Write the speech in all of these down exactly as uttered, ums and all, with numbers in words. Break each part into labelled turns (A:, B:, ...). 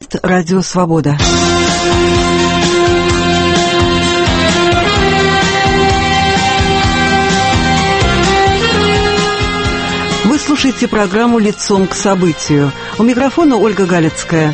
A: говорит Радио Свобода. Вы слушаете программу «Лицом к событию». У микрофона Ольга Галицкая.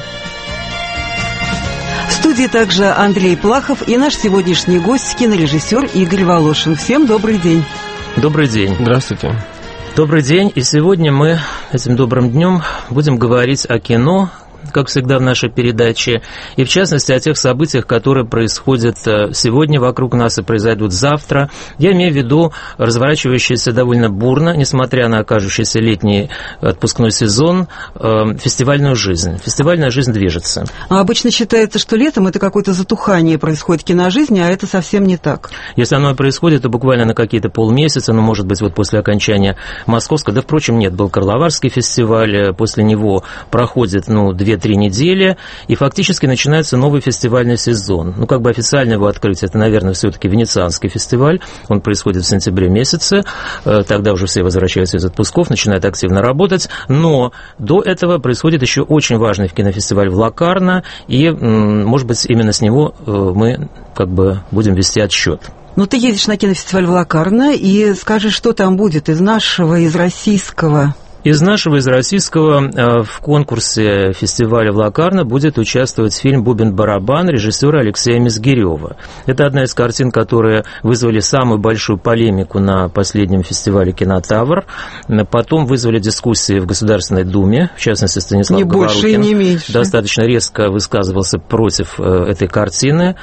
A: В студии также Андрей Плахов и наш сегодняшний гость, кинорежиссер Игорь Волошин. Всем добрый день.
B: Добрый день.
C: Здравствуйте.
B: Добрый день. И сегодня мы этим добрым днем будем говорить о кино, как всегда в нашей передаче, и в частности о тех событиях, которые происходят сегодня вокруг нас и произойдут завтра. Я имею в виду разворачивающийся довольно бурно, несмотря на окажущийся летний отпускной сезон, фестивальную жизнь. Фестивальная жизнь движется.
A: А обычно считается, что летом это какое-то затухание происходит в киножизни, а это совсем не так.
B: Если оно и происходит, то буквально на какие-то полмесяца, ну, может быть, вот после окончания Московского, да, впрочем, нет, был Карловарский фестиваль, после него проходит, ну, две-три недели, и фактически начинается новый фестивальный сезон. Ну, как бы официально его открытие, это, наверное, все-таки Венецианский фестиваль, он происходит в сентябре месяце, тогда уже все возвращаются из отпусков, начинают активно работать, но до этого происходит еще очень важный кинофестиваль в Локарно, и, может быть, именно с него мы как бы будем вести отсчет.
A: Ну, ты едешь на кинофестиваль в Локарно, и скажи, что там будет из нашего, из российского...
B: Из нашего, из российского, в конкурсе фестиваля в Локарно будет участвовать фильм «Бубен-барабан» режиссера Алексея Мизгирева. Это одна из картин, которые вызвали самую большую полемику на последнем фестивале «Кинотавр». Потом вызвали дискуссии в Государственной Думе, в частности, Станислав
A: не больше
B: Говорухин
A: и не меньше.
B: достаточно резко высказывался против этой картины,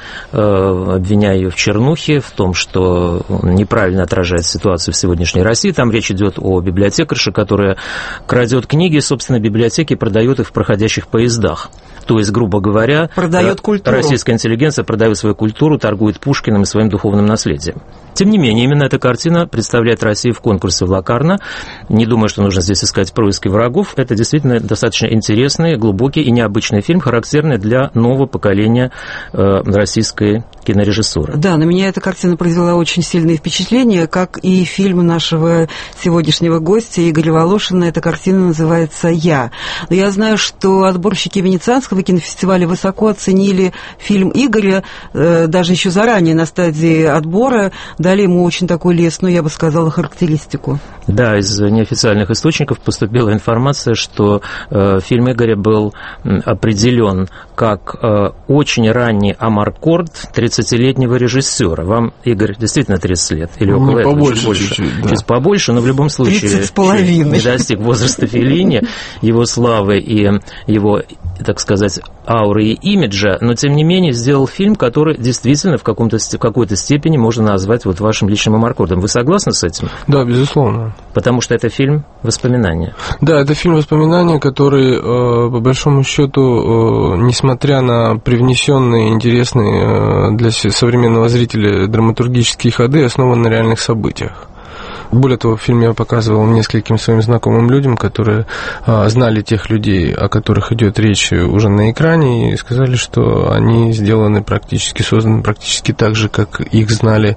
B: обвиняя ее в чернухе, в том, что неправильно отражает ситуацию в сегодняшней России. Там речь идет о библиотекарше, которая крадет книги, собственно, библиотеки продает их в проходящих поездах. То есть, грубо говоря,
A: продает культуру.
B: Российская интеллигенция продает свою культуру, торгует Пушкиным и своим духовным наследием. Тем не менее, именно эта картина представляет Россию в конкурсе в Локарно. Не думаю, что нужно здесь искать происки врагов. Это действительно достаточно интересный, глубокий и необычный фильм, характерный для нового поколения э, российской кинорежиссуры.
A: Да, на меня эта картина произвела очень сильное впечатление, как и фильм нашего сегодняшнего гостя Игоря Волошина. Эта картина называется «Я». Но я знаю, что отборщики Венецианского кинофестиваля высоко оценили фильм Игоря, э, даже еще заранее на стадии отбора, дали ему очень такую лестную, я бы сказала, характеристику. Да, из неофициальных источников поступила информация, что э, фильм Игоря был определен как э, очень ранний амаркорд тридцатилетнего режиссера. Вам, Игорь, действительно тридцать лет? Или около
C: ну,
B: этого?
C: Побольше,
B: чуть больше?
C: чуть-чуть, да.
B: Чуть побольше, но в любом случае
A: тридцать с половиной.
B: Не достиг возраста Феллини, его славы и его, так сказать, ауры и имиджа, но, тем не менее, сделал фильм, который действительно в, каком-то, в какой-то степени можно назвать вот вашим личным амаркордом. Вы согласны с этим?
C: Да, безусловно.
B: Потому что это фильм воспоминания.
C: Да, это фильм воспоминания, который, по большому счету, несмотря на привнесенные интересные для современного зрителя драматургические ходы, основан на реальных событиях. Более того, в фильме я показывал нескольким своим знакомым людям, которые а, знали тех людей, о которых идет речь уже на экране, и сказали, что они сделаны практически, созданы практически так же, как их знали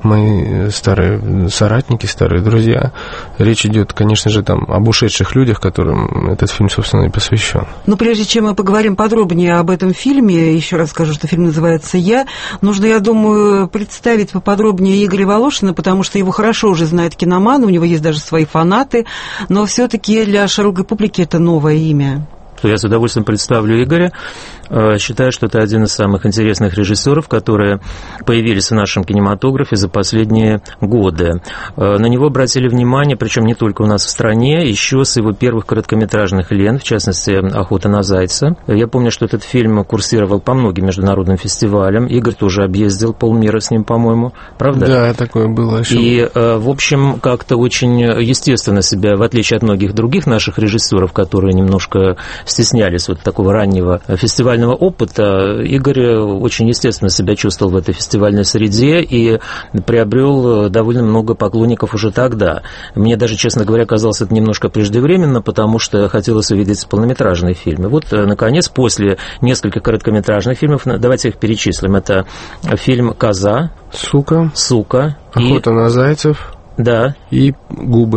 C: мои старые соратники, старые друзья. Речь идет, конечно же, там об ушедших людях, которым этот фильм, собственно, и посвящен.
A: Но прежде чем мы поговорим подробнее об этом фильме, еще раз скажу, что фильм называется «Я», нужно, я думаю, представить поподробнее Игоря Волошина, потому что его хорошо уже знает киноман, у него есть даже свои фанаты, но все-таки для широкой публики это новое имя.
B: Я с удовольствием представлю Игоря. Считаю, что это один из самых интересных режиссеров, которые появились в нашем кинематографе за последние годы. На него обратили внимание, причем не только у нас в стране, еще с его первых короткометражных лент, в частности, «Охота на зайца». Я помню, что этот фильм курсировал по многим международным фестивалям. Игорь тоже объездил полмира с ним, по-моему. Правда?
C: Да, такое было еще.
B: И, в общем, как-то очень естественно себя, в отличие от многих других наших режиссеров, которые немножко стеснялись вот такого раннего фестивального опыта, Игорь очень естественно себя чувствовал в этой фестивальной среде и приобрел довольно много поклонников уже тогда. Мне даже, честно говоря, казалось это немножко преждевременно, потому что хотелось увидеть полнометражные фильмы. Вот, наконец, после нескольких короткометражных фильмов, давайте их перечислим. Это фильм «Коза»,
C: «Сука»,
B: «Сука»,
C: «Охота
B: и...
C: на зайцев»,
B: да,
C: и «Губы».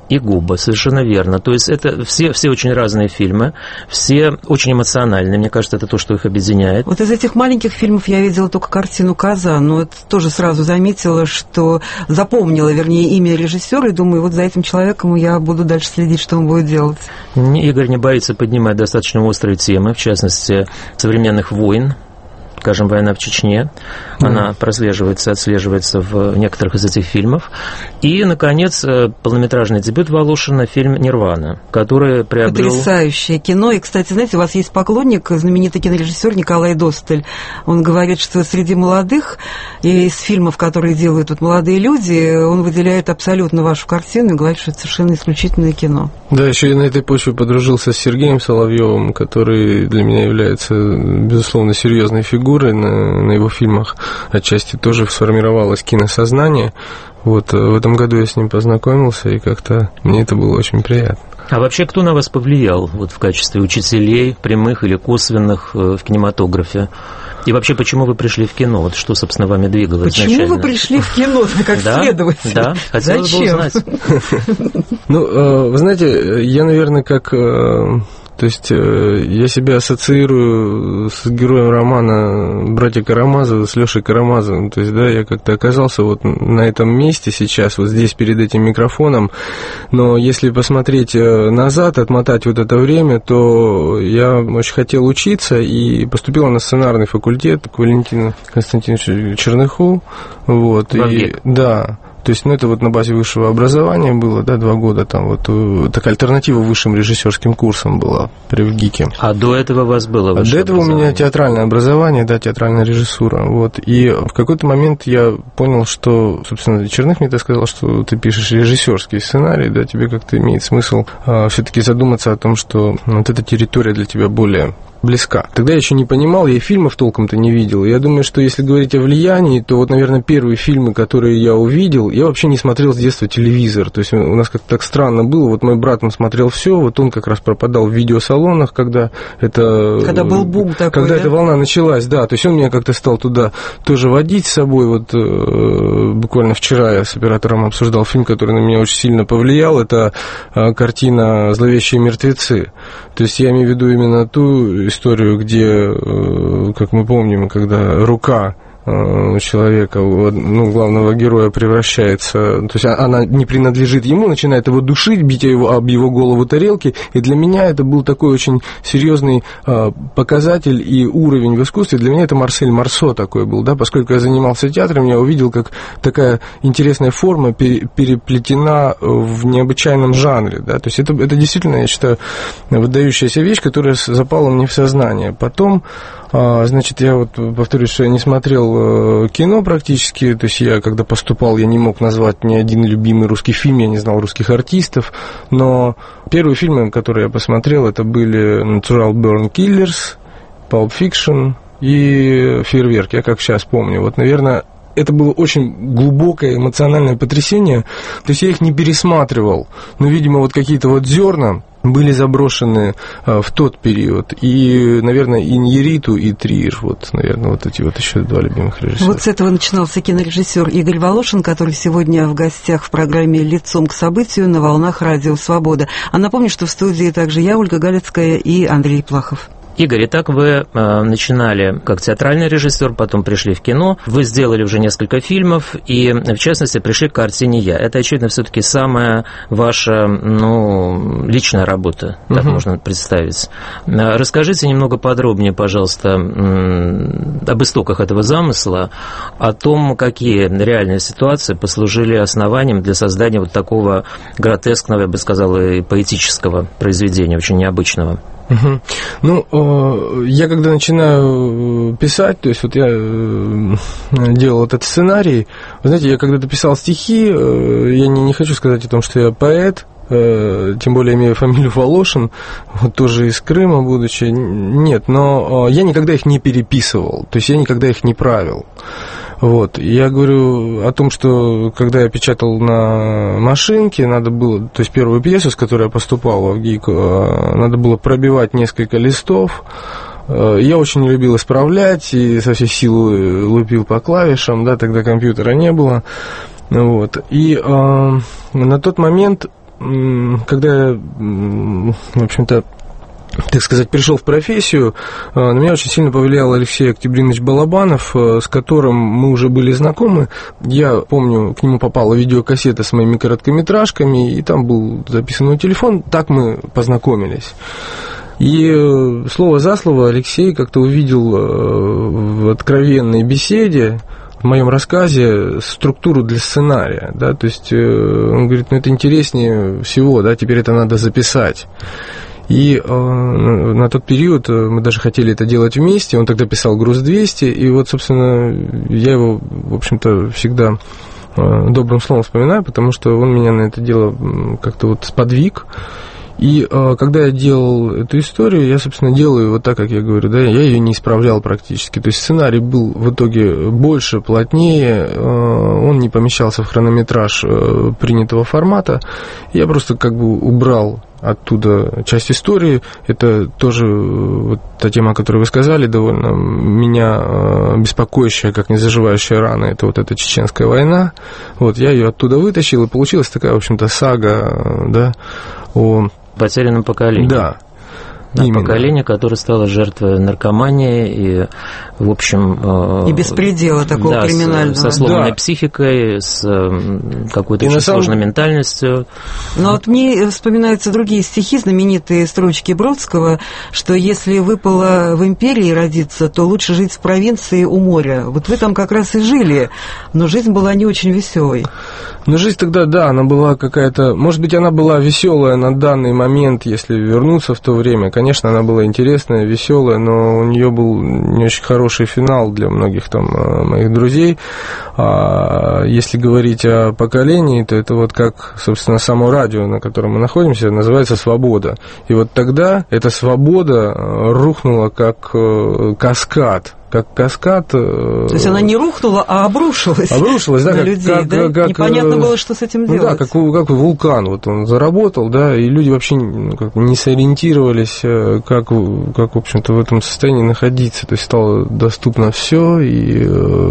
B: и губы, совершенно верно. То есть это все, все очень разные фильмы, все очень эмоциональные, мне кажется, это то, что их объединяет.
A: Вот из этих маленьких фильмов я видела только картину «Казан», но это тоже сразу заметила, что запомнила, вернее, имя режиссера, и думаю, вот за этим человеком я буду дальше следить, что он будет делать.
B: Игорь не боится поднимать достаточно острые темы, в частности, современных войн. Скажем, «Война в Чечне», mm. она прослеживается, отслеживается в некоторых из этих фильмов. И, наконец, полнометражный дебют Волошина, фильм «Нирвана», который приобрел...
A: Потрясающее кино. И, кстати, знаете, у вас есть поклонник, знаменитый кинорежиссер Николай Досталь. Он говорит, что среди молодых, и из фильмов, которые делают вот молодые люди, он выделяет абсолютно вашу картину и говорит, что это совершенно исключительное кино.
C: Да, еще я на этой почве подружился с Сергеем Соловьевым, который для меня является, безусловно, серьезной фигурой. На, на его фильмах отчасти тоже сформировалось киносознание. Вот в этом году я с ним познакомился, и как-то мне это было очень приятно.
B: А вообще, кто на вас повлиял вот, в качестве учителей, прямых или косвенных, в кинематографе? И вообще, почему вы пришли в кино? Вот что, собственно, вами двигало
A: почему
B: изначально?
A: Почему вы пришли в кино, как
B: да,
A: следователь?
B: Да, хотелось бы узнать.
C: Ну, вы знаете, я, наверное, как... То есть я себя ассоциирую с героем романа «Братья Карамазовы», с Лешей Карамазовым. То есть, да, я как-то оказался вот на этом месте сейчас, вот здесь, перед этим микрофоном. Но если посмотреть назад, отмотать вот это время, то я очень хотел учиться и поступил на сценарный факультет к Валентину Константиновичу Черныху. Вот, и, да. То есть, ну, это вот на базе высшего образования было, да, два года там вот, такая альтернатива высшим режиссерским курсам была при ВГИКе.
B: А до этого у вас было высшее
C: До этого у меня театральное образование, да, театральная режиссура, вот. И в какой-то момент я понял, что, собственно, Черных мне так сказал, что ты пишешь режиссерский сценарий, да, тебе как-то имеет смысл а, все-таки задуматься о том, что вот эта территория для тебя более близка. Тогда я еще не понимал, я и фильмов толком-то не видел. Я думаю, что если говорить о влиянии, то вот, наверное, первые фильмы, которые я увидел, я вообще не смотрел с детства телевизор. То есть у нас как-то так странно было. Вот мой брат, он смотрел все, вот он как раз пропадал в видеосалонах, когда это...
A: Когда был бум такой,
C: Когда
A: да?
C: эта волна началась, да. То есть он меня как-то стал туда тоже водить с собой. Вот э, буквально вчера я с оператором обсуждал фильм, который на меня очень сильно повлиял. Это э, картина «Зловещие мертвецы». То есть я имею в виду именно ту историю, где, как мы помним, когда рука человека, ну, главного героя превращается, то есть она не принадлежит ему, начинает его душить, бить его об его голову тарелки, и для меня это был такой очень серьезный показатель и уровень в искусстве. Для меня это Марсель Марсо такой был, да, поскольку я занимался театром, я увидел, как такая интересная форма переплетена в необычайном жанре, да, то есть это, это действительно, я считаю, выдающаяся вещь, которая запала мне в сознание. Потом, значит, я вот повторюсь, что я не смотрел кино практически, то есть я, когда поступал, я не мог назвать ни один любимый русский фильм, я не знал русских артистов, но первые фильмы, которые я посмотрел, это были Natural Born Killers, Pulp Fiction и «Фейерверк», я как сейчас помню. Вот, наверное, это было очень глубокое эмоциональное потрясение, то есть я их не пересматривал, но, видимо, вот какие-то вот зерна были заброшены а, в тот период. И, наверное, и Иньярриту, и Триер. Вот, наверное, вот эти вот еще два любимых режиссера.
A: Вот с этого начинался кинорежиссер Игорь Волошин, который сегодня в гостях в программе «Лицом к событию» на волнах Радио Свобода. А напомню, что в студии также я, Ольга Галицкая, и Андрей Плахов.
B: Игорь, итак, вы э, начинали как театральный режиссер, потом пришли в кино, вы сделали уже несколько фильмов, и, в частности, пришли к картине «Я». Это, очевидно, все-таки самая ваша, ну, личная работа, так uh-huh. можно представить. Расскажите немного подробнее, пожалуйста, об истоках этого замысла, о том, какие реальные ситуации послужили основанием для создания вот такого гротескного, я бы сказал, и поэтического произведения, очень необычного.
C: Угу. Ну, я когда начинаю писать, то есть вот я делал этот сценарий, вы знаете, я когда-то писал стихи, я не, не хочу сказать о том, что я поэт, тем более имею фамилию Волошин, вот тоже из Крыма будучи, нет, но я никогда их не переписывал, то есть я никогда их не правил. Вот. Я говорю о том, что когда я печатал на машинке, надо было, то есть первую пьесу, с которой я поступал в ВГИК, надо было пробивать несколько листов. Я очень не любил исправлять и со всей силы лупил по клавишам, да, тогда компьютера не было. Вот. И э, на тот момент когда я, в общем-то, так сказать, пришел в профессию, на меня очень сильно повлиял Алексей Октябринович Балабанов, с которым мы уже были знакомы. Я помню, к нему попала видеокассета с моими короткометражками, и там был записан мой телефон, так мы познакомились. И слово за слово Алексей как-то увидел в откровенной беседе, в моем рассказе, структуру для сценария, да, то есть он говорит, ну это интереснее всего, да, теперь это надо записать. И э, на тот период мы даже хотели это делать вместе, он тогда писал «Груз двести», и вот, собственно, я его, в общем-то, всегда э, добрым словом вспоминаю, потому что он меня на это дело как-то вот сподвиг. И э, когда я делал эту историю, я, собственно, делаю вот так, как я говорю, да, я ее не исправлял практически. То есть сценарий был в итоге больше, плотнее, э, он не помещался в хронометраж э, принятого формата. Я просто как бы убрал оттуда часть истории. Это тоже вот та тема, о которой вы сказали, довольно меня беспокоящая, как незаживающая рана, это вот эта чеченская война. Вот, я ее оттуда вытащил, и получилась такая, в общем-то, сага, да, о
B: потерянном поколении.
C: Да.
B: Да, поколение, которое стало жертвой наркомании и, в общем...
A: И беспредела такого
B: да,
A: криминального.
B: С, со сломанной
C: да.
B: психикой, с какой-то
C: и
B: очень
C: самом...
B: сложной ментальностью.
A: Но вот мне вспоминаются другие стихи, знаменитые строчки Бродского, что если выпало в империи родиться, то лучше жить в провинции у моря. Вот вы там как раз и жили, но жизнь была не очень веселой.
C: Ну, жизнь тогда, да, она была какая-то... Может быть, она была веселая на данный момент, если вернуться в то время. Конечно, она была интересная, веселая, но у нее был не очень хороший финал для многих там моих друзей. А если говорить о поколении, то это вот как, собственно, само радио, на котором мы находимся, называется «Свобода». И вот тогда эта свобода рухнула как каскад. Как каскад.
A: То есть она не рухнула, а обрушилась,
C: обрушилась, да,
A: на
C: как,
A: людей,
C: как,
A: да?
C: Как,
A: непонятно было, что с этим делать.
C: Ну, да, как, как вулкан, вот он заработал, да, и люди вообще ну, как, не сориентировались, как, как, в общем-то, в этом состоянии находиться. То есть стало доступно все, и,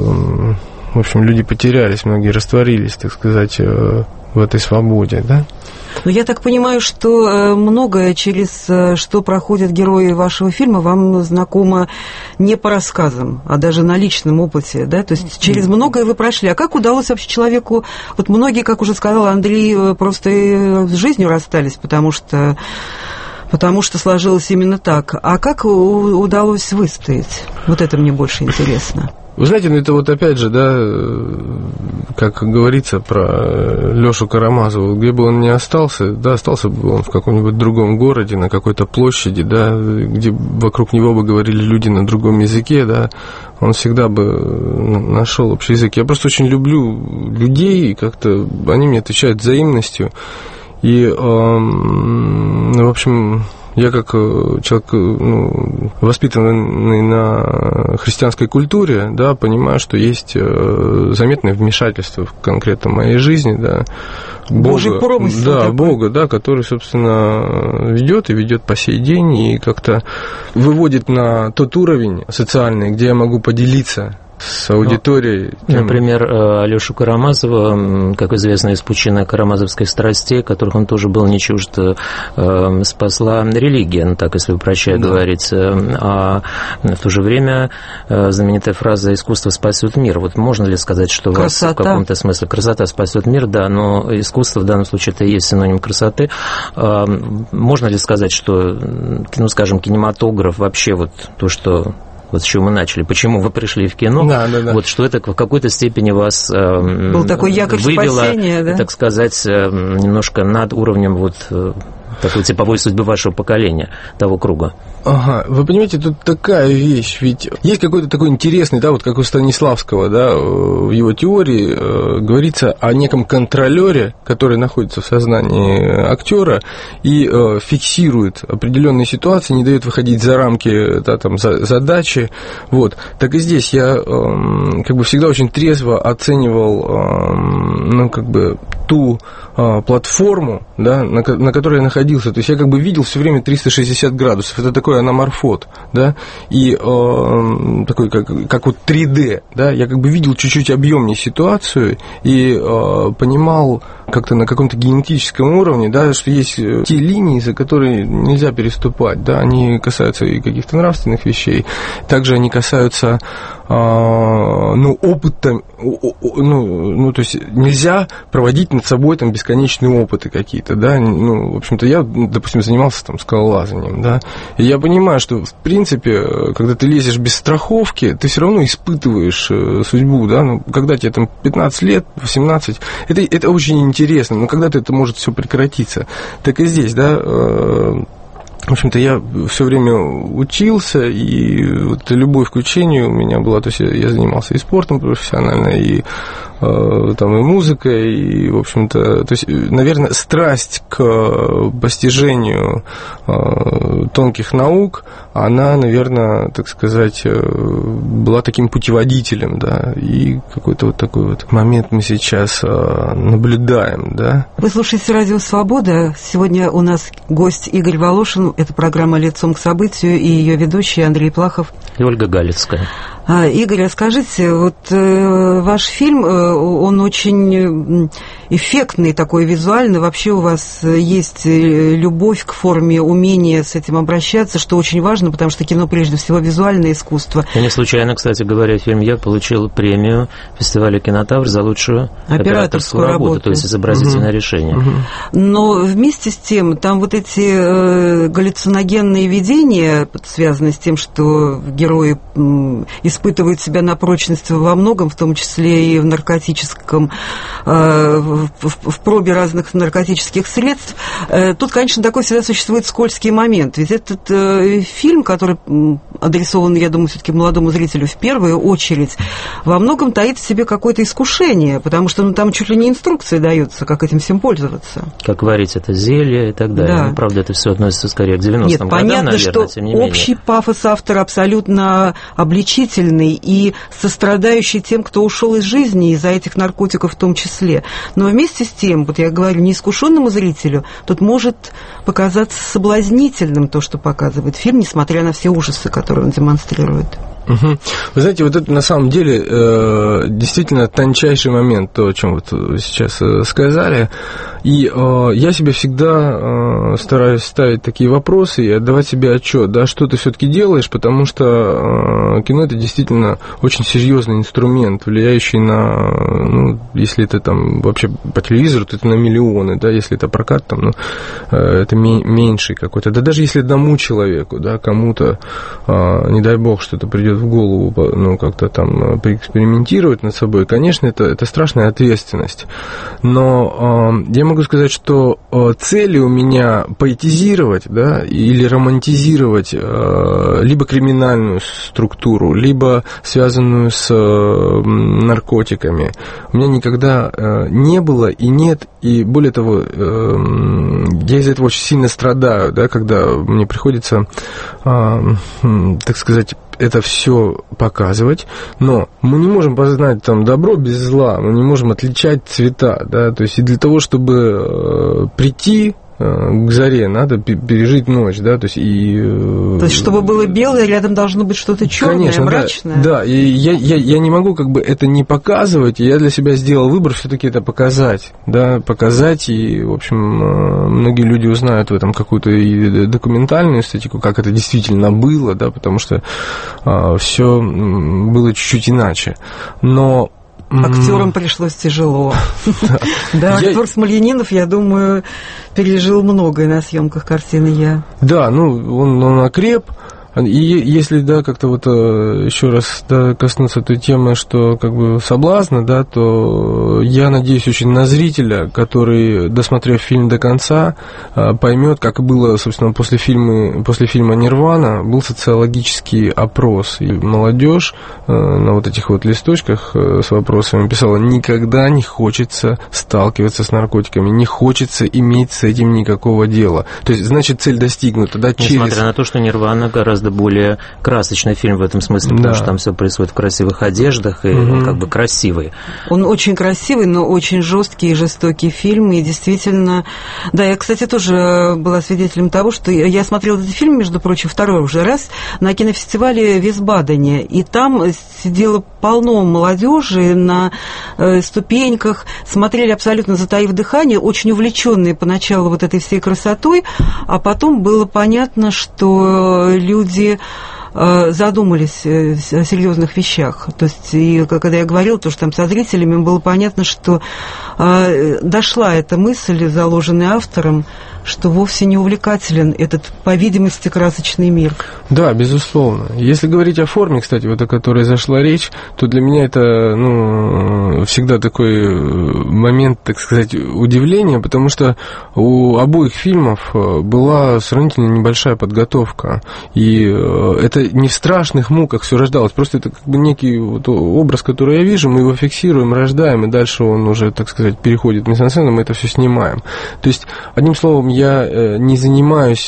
C: в общем, люди потерялись, многие растворились, так сказать, в этой свободе, да.
A: Но я так понимаю, что многое, через что проходят герои вашего фильма, вам знакомо не по рассказам, а даже на личном опыте, да? То есть через многое вы прошли. А как удалось вообще человеку... Вот многие, как уже сказал Андрей, просто с жизнью расстались, потому что... потому что сложилось именно так. А как удалось выстоять? Вот это мне больше интересно.
C: Вы знаете, ну это вот опять же, да, как говорится про Лёшу Карамазову, где бы он ни остался, да, остался бы он в каком-нибудь другом городе, на какой-то площади, да, где вокруг него бы говорили люди на другом языке, да, он всегда бы нашел общий язык. Я просто очень люблю людей, и как-то они мне отвечают взаимностью, и, э, ну, в общем... Я как человек, ну, воспитанный на христианской культуре, да, понимаю, что есть заметное вмешательство в конкретно моей жизни, да,
A: Божий промысел.
C: Да,
A: такой.
C: Бога, да, который, собственно, ведет и ведет по сей день и как-то выводит на тот уровень социальный, где я могу поделиться с аудиторией.
B: Ну, например, Алёшу Карамазова, как известно, из пучины карамазовской страсти, которых он тоже был не чужд, спасла религия, ну так, если упрощая да. говорить. А в то же время знаменитая фраза «искусство спасет мир». Вот можно ли сказать, что красота. Вас в каком-то смысле красота спасет мир, да, но искусство в данном случае это и есть синоним красоты. Можно ли сказать, что, ну, скажем, кинематограф вообще вот то, что... Вот с чего мы начали, почему вы пришли в кино,
C: да, да, да.
B: вот что это в какой-то степени вас э,
A: был такой якорь
B: вывело,
A: спасения, да?
B: так сказать, э, немножко над уровнем вот э, такой типовой судьбы вашего поколения, того круга.
C: Ага, вы понимаете, тут такая вещь, ведь есть какой-то такой интересный, да, вот как у Станиславского, да, в его теории э, говорится о неком контролере, который находится в сознании актера и э, фиксирует определенные ситуации, не дает выходить за рамки, да, там, за, задачи, вот. Так и здесь я э, как бы всегда очень трезво оценивал, э, ну, как бы ту а, платформу, да, на, на которой я находился. То есть я как бы видел все время триста шестьдесят градусов. Это такой аноморфот, да, и а, такой как, как вот три дэ, да, я как бы видел чуть-чуть объемнее ситуацию и а, понимал как-то на каком-то генетическом уровне, да, что есть те линии, за которые нельзя переступать, да, они касаются и каких-то нравственных вещей, также они касаются, а, ну, опыта, ну, ну, то есть нельзя проводить над собой там бесконечные опыты какие-то, да, ну, в общем-то, я, допустим, занимался там скалолазанием, да, и я понимаю, что, в принципе, когда ты лезешь без страховки, ты все равно испытываешь судьбу, да, ну, когда тебе там пятнадцать лет, восемнадцать, это, это очень интересно, но когда-то это может все прекратиться, так и здесь, да. В общем-то, я все время учился, и вот любовь к учению у меня была, то есть я занимался и спортом профессионально, и э, там и музыкой, и, в общем-то, то есть, наверное, страсть к постижению э, тонких наук, она, наверное, так сказать, была таким путеводителем, да, и какой-то вот такой вот момент мы сейчас э, наблюдаем, да.
A: Вы слушаете «Радио Свобода». Сегодня у нас гость Игорь Волошин. Это программа «Лицом к событию», и ее ведущие Андрей Плахов
B: и Ольга Галицкая.
A: А, Игорь, расскажите, вот э, ваш фильм, э, он очень эффектный такой, визуальный. Вообще у вас есть любовь к форме, умение с этим обращаться, что очень важно, потому что кино прежде всего визуальное искусство.
B: И не случайно, кстати говоря, фильм «Я» получил премию фестиваля «Кинотавр» за лучшую операторскую, операторскую работу, работу, то есть изобразительное угу. решение. Угу.
A: Но вместе с тем, там вот эти э, галлюциногенные видения, связанные с тем, что герои э, испытывают себя на прочность во многом, в том числе и в наркотическом, э, в, в, в пробе разных наркотических средств. Э, тут, конечно, такой всегда существует скользкий момент. Ведь этот э, фильм, который адресован, я думаю, все-таки молодому зрителю в первую очередь, во многом таит в себе какое-то искушение, потому что ну, там чуть ли не инструкции даются, как этим всем пользоваться.
B: Как варить это зелье и так далее. Да. Ну, правда, это все относится скорее к девяностым годам,
A: понятно,
B: наверное,
A: что
B: тем не менее.
A: Общий пафос автора абсолютно обличительный и сострадающий тем, кто ушел из жизни из-за этих наркотиков в том числе. Но вместе с тем, вот я говорю, неискушенному зрителю тут может показаться соблазнительным то, что показывает фильм, несмотря на все ужасы, которые он демонстрирует.
C: Угу. Вы знаете, вот это на самом деле э, действительно тончайший момент, то, о чем вот сейчас э, сказали. И э, я себе всегда э, стараюсь ставить такие вопросы и отдавать себе отчет, да, что ты все-таки делаешь, потому что э, кино это действительно очень серьезный инструмент, влияющий на, ну, если это там вообще по телевизору, то это на миллионы, да, если это прокат, там, ну, э, это ми- меньший какой-то. Да даже если одному человеку, да, кому-то, э, не дай бог, что-то придет в голову, ну, как-то там поэкспериментировать над собой, конечно, это, это страшная ответственность. Но э, я могу сказать, что э, цели у меня поэтизировать, да, или романтизировать э, либо криминальную структуру, либо связанную с э, наркотиками, у меня никогда э, не было и нет, и более того, э, я из-за этого очень сильно страдаю, да, когда мне приходится, э, так сказать, это все показывать, но мы не можем познать там добро без зла, мы не можем отличать цвета, да, то есть и для того, чтобы э, прийти к заре, надо пережить ночь, да, то есть и...
A: То есть, чтобы было белое, рядом должно быть что-то черное, конечно, мрачное.
C: Да, да, и я, я, я не могу как бы это не показывать, и я для себя сделал выбор все-таки это показать, да, показать, и, в общем, многие люди узнают в этом какую-то и документальную эстетику, как это действительно было, да, потому что а, все было чуть-чуть иначе, но...
A: Актерам пришлось тяжело. Да, актер Смольянинов, я думаю, пережил многое на съемках картины «Я».
C: Да, ну, он окреп. И если, да, как-то вот еще раз, да, коснуться той темы, что как бы соблазна, да, то я надеюсь очень на зрителя, который, досмотрев фильм до конца, поймет, как было, собственно, после фильма, после фильма «Нирвана», был социологический опрос, и молодежь на вот этих вот листочках с вопросами писала: никогда не хочется сталкиваться с наркотиками, не хочется иметь с этим никакого дела. То есть, значит, цель достигнута, да, через...
B: Несмотря на то, что «Нирвана» гораздо гораздо более красочный фильм в этом смысле, потому
C: да.
B: что там все происходит в красивых одеждах, и угу. он как бы красивый.
A: Он очень красивый, но очень жесткий и жестокий фильм, и действительно... Да, я, кстати, тоже была свидетелем того, что я смотрела этот фильм, между прочим, второй уже раз на кинофестивале в Висбадене, и там сидело полно молодежи на э, ступеньках, смотрели абсолютно затаив дыхание, очень увлеченные поначалу вот этой всей красотой, а потом было понятно, что люди задумались о серьезных вещах. То есть, и когда я говорила, то, что там со зрителями, было понятно, что э, дошла эта мысль, заложенная автором, что вовсе не увлекателен этот, по видимости, красочный мир.
C: Да, безусловно. Если говорить о форме, кстати, вот о которой зашла речь, то для меня это, ну, всегда такой момент, так сказать, удивления, потому что у обоих фильмов была сравнительно небольшая подготовка, и это не в страшных муках все рождалось, просто это как бы некий вот образ, который я вижу, мы его фиксируем, рождаем, и дальше он уже, так сказать, переходит в мизансцену, мы это все снимаем. То есть, одним словом, я не занимаюсь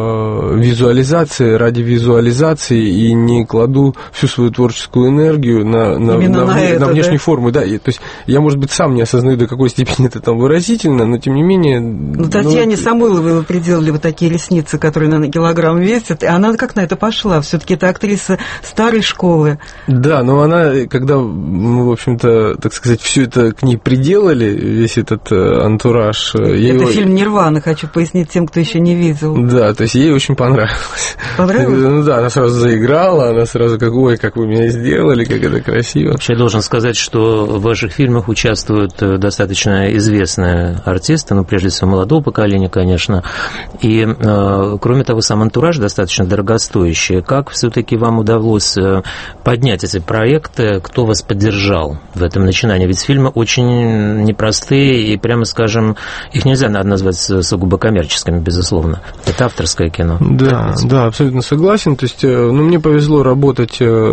C: визуализацией ради визуализации и не кладу всю свою творческую энергию на, на, на, на, это, на внешнюю да? форму. Да? И, то есть я, может быть, сам не осознаю, до какой степени это там выразительно, но тем не менее...
A: Ну, Татьяне ну, Самойловой вы приделали вот такие ресницы, которые на килограмм весят, и она как на это пошла? Все-таки это актриса старой школы.
C: Да, но она, когда мы, в общем-то, так сказать, все это к ней приделали, весь этот антураж...
A: Это
C: его...
A: фильм «Нирвана», хочу пояснить тем, кто еще не видел.
C: Да, то есть ей очень понравилось.
A: Понравилось?
C: Ну да, она сразу заиграла, она сразу как, ой, как вы меня сделали, как это красиво.
B: Вообще, я должен сказать, что в ваших фильмах участвуют достаточно известные артисты, ну, прежде всего, молодого поколения, конечно, и, э, кроме того, сам антураж достаточно дорогостоящий. Как все-таки вам удалось поднять эти проекты, кто вас поддержал в этом начинании? Ведь фильмы очень непростые, и, прямо скажем, их нельзя назвать сугубо коммерческими, безусловно. Это авторское кино.
C: Да, да, абсолютно согласен. То есть, ну, мне повезло работать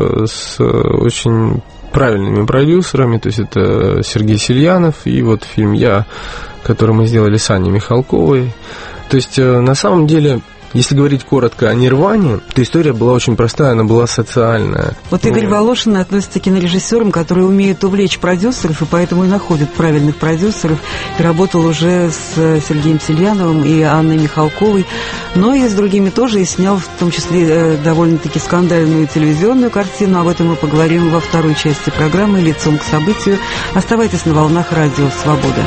C: с очень правильными продюсерами, то есть это Сергей Сельянов и вот фильм «Я», который мы сделали с Аней Михалковой. То есть, на самом деле, если говорить коротко о «Нирване», то история была очень простая, она была социальная.
A: Вот Игорь Волошин относится к кинорежиссерам, которые умеют увлечь продюсеров, и поэтому и находят правильных продюсеров. И работал уже с Сергеем Сельяновым и Анной Михалковой, но и с другими тоже, и снял в том числе довольно-таки скандальную телевизионную картину. Об этом мы поговорим во второй части программы «Лицом к событию». Оставайтесь на волнах радио «Свобода».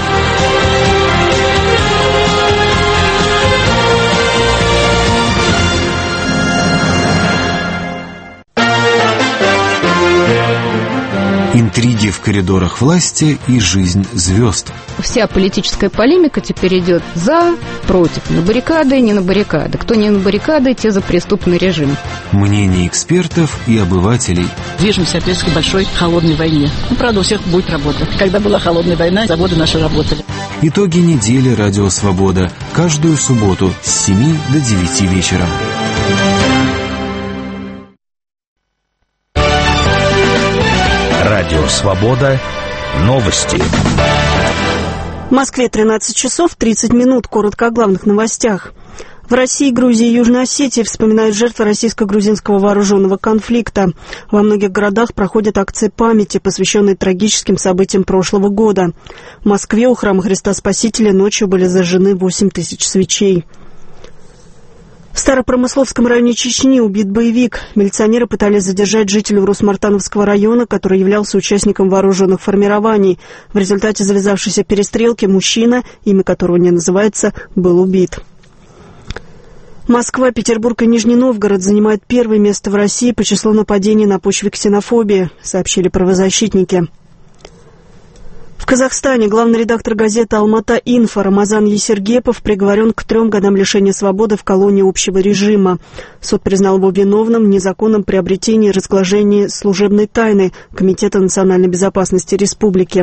D: Интриги в коридорах власти и жизнь звезд.
E: Вся политическая полемика теперь идет за, против, на баррикады, не на баррикады. Кто не на баррикады, те за преступный режим.
D: Мнения экспертов и обывателей.
F: Движемся опять к большой холодной войне. Ну, правда, у всех будет работа. Когда была холодная война, заводы наши работали.
D: Итоги недели «Радио Свобода». Каждую субботу с семи до девяти вечера.
G: Радио «Свобода». Новости.
H: В Москве тринадцать часов тридцать минут. Коротко о главных новостях. В России, Грузии и Южной Осетии вспоминают жертвы российско-грузинского вооруженного конфликта. Во многих городах проходят акции памяти, посвященные трагическим событиям прошлого года. В Москве у храма Христа Спасителя ночью были зажжены восемь тысяч свечей. В Старопромысловском районе Чечни убит боевик. Милиционеры пытались задержать жителя Урус-Мартановского района, который являлся участником вооруженных формирований. В результате завязавшейся перестрелки мужчина, имя которого не называется, был убит. Москва, Петербург и Нижний Новгород занимают первое место в России по числу нападений на почве ксенофобии, сообщили правозащитники. В Казахстане главный редактор газеты «Алмата-Инфо» Рамазан Есергепов приговорен к трем годам лишения свободы в колонии общего режима. Суд признал его виновным в незаконном приобретении и разглашении служебной тайны Комитета национальной безопасности республики.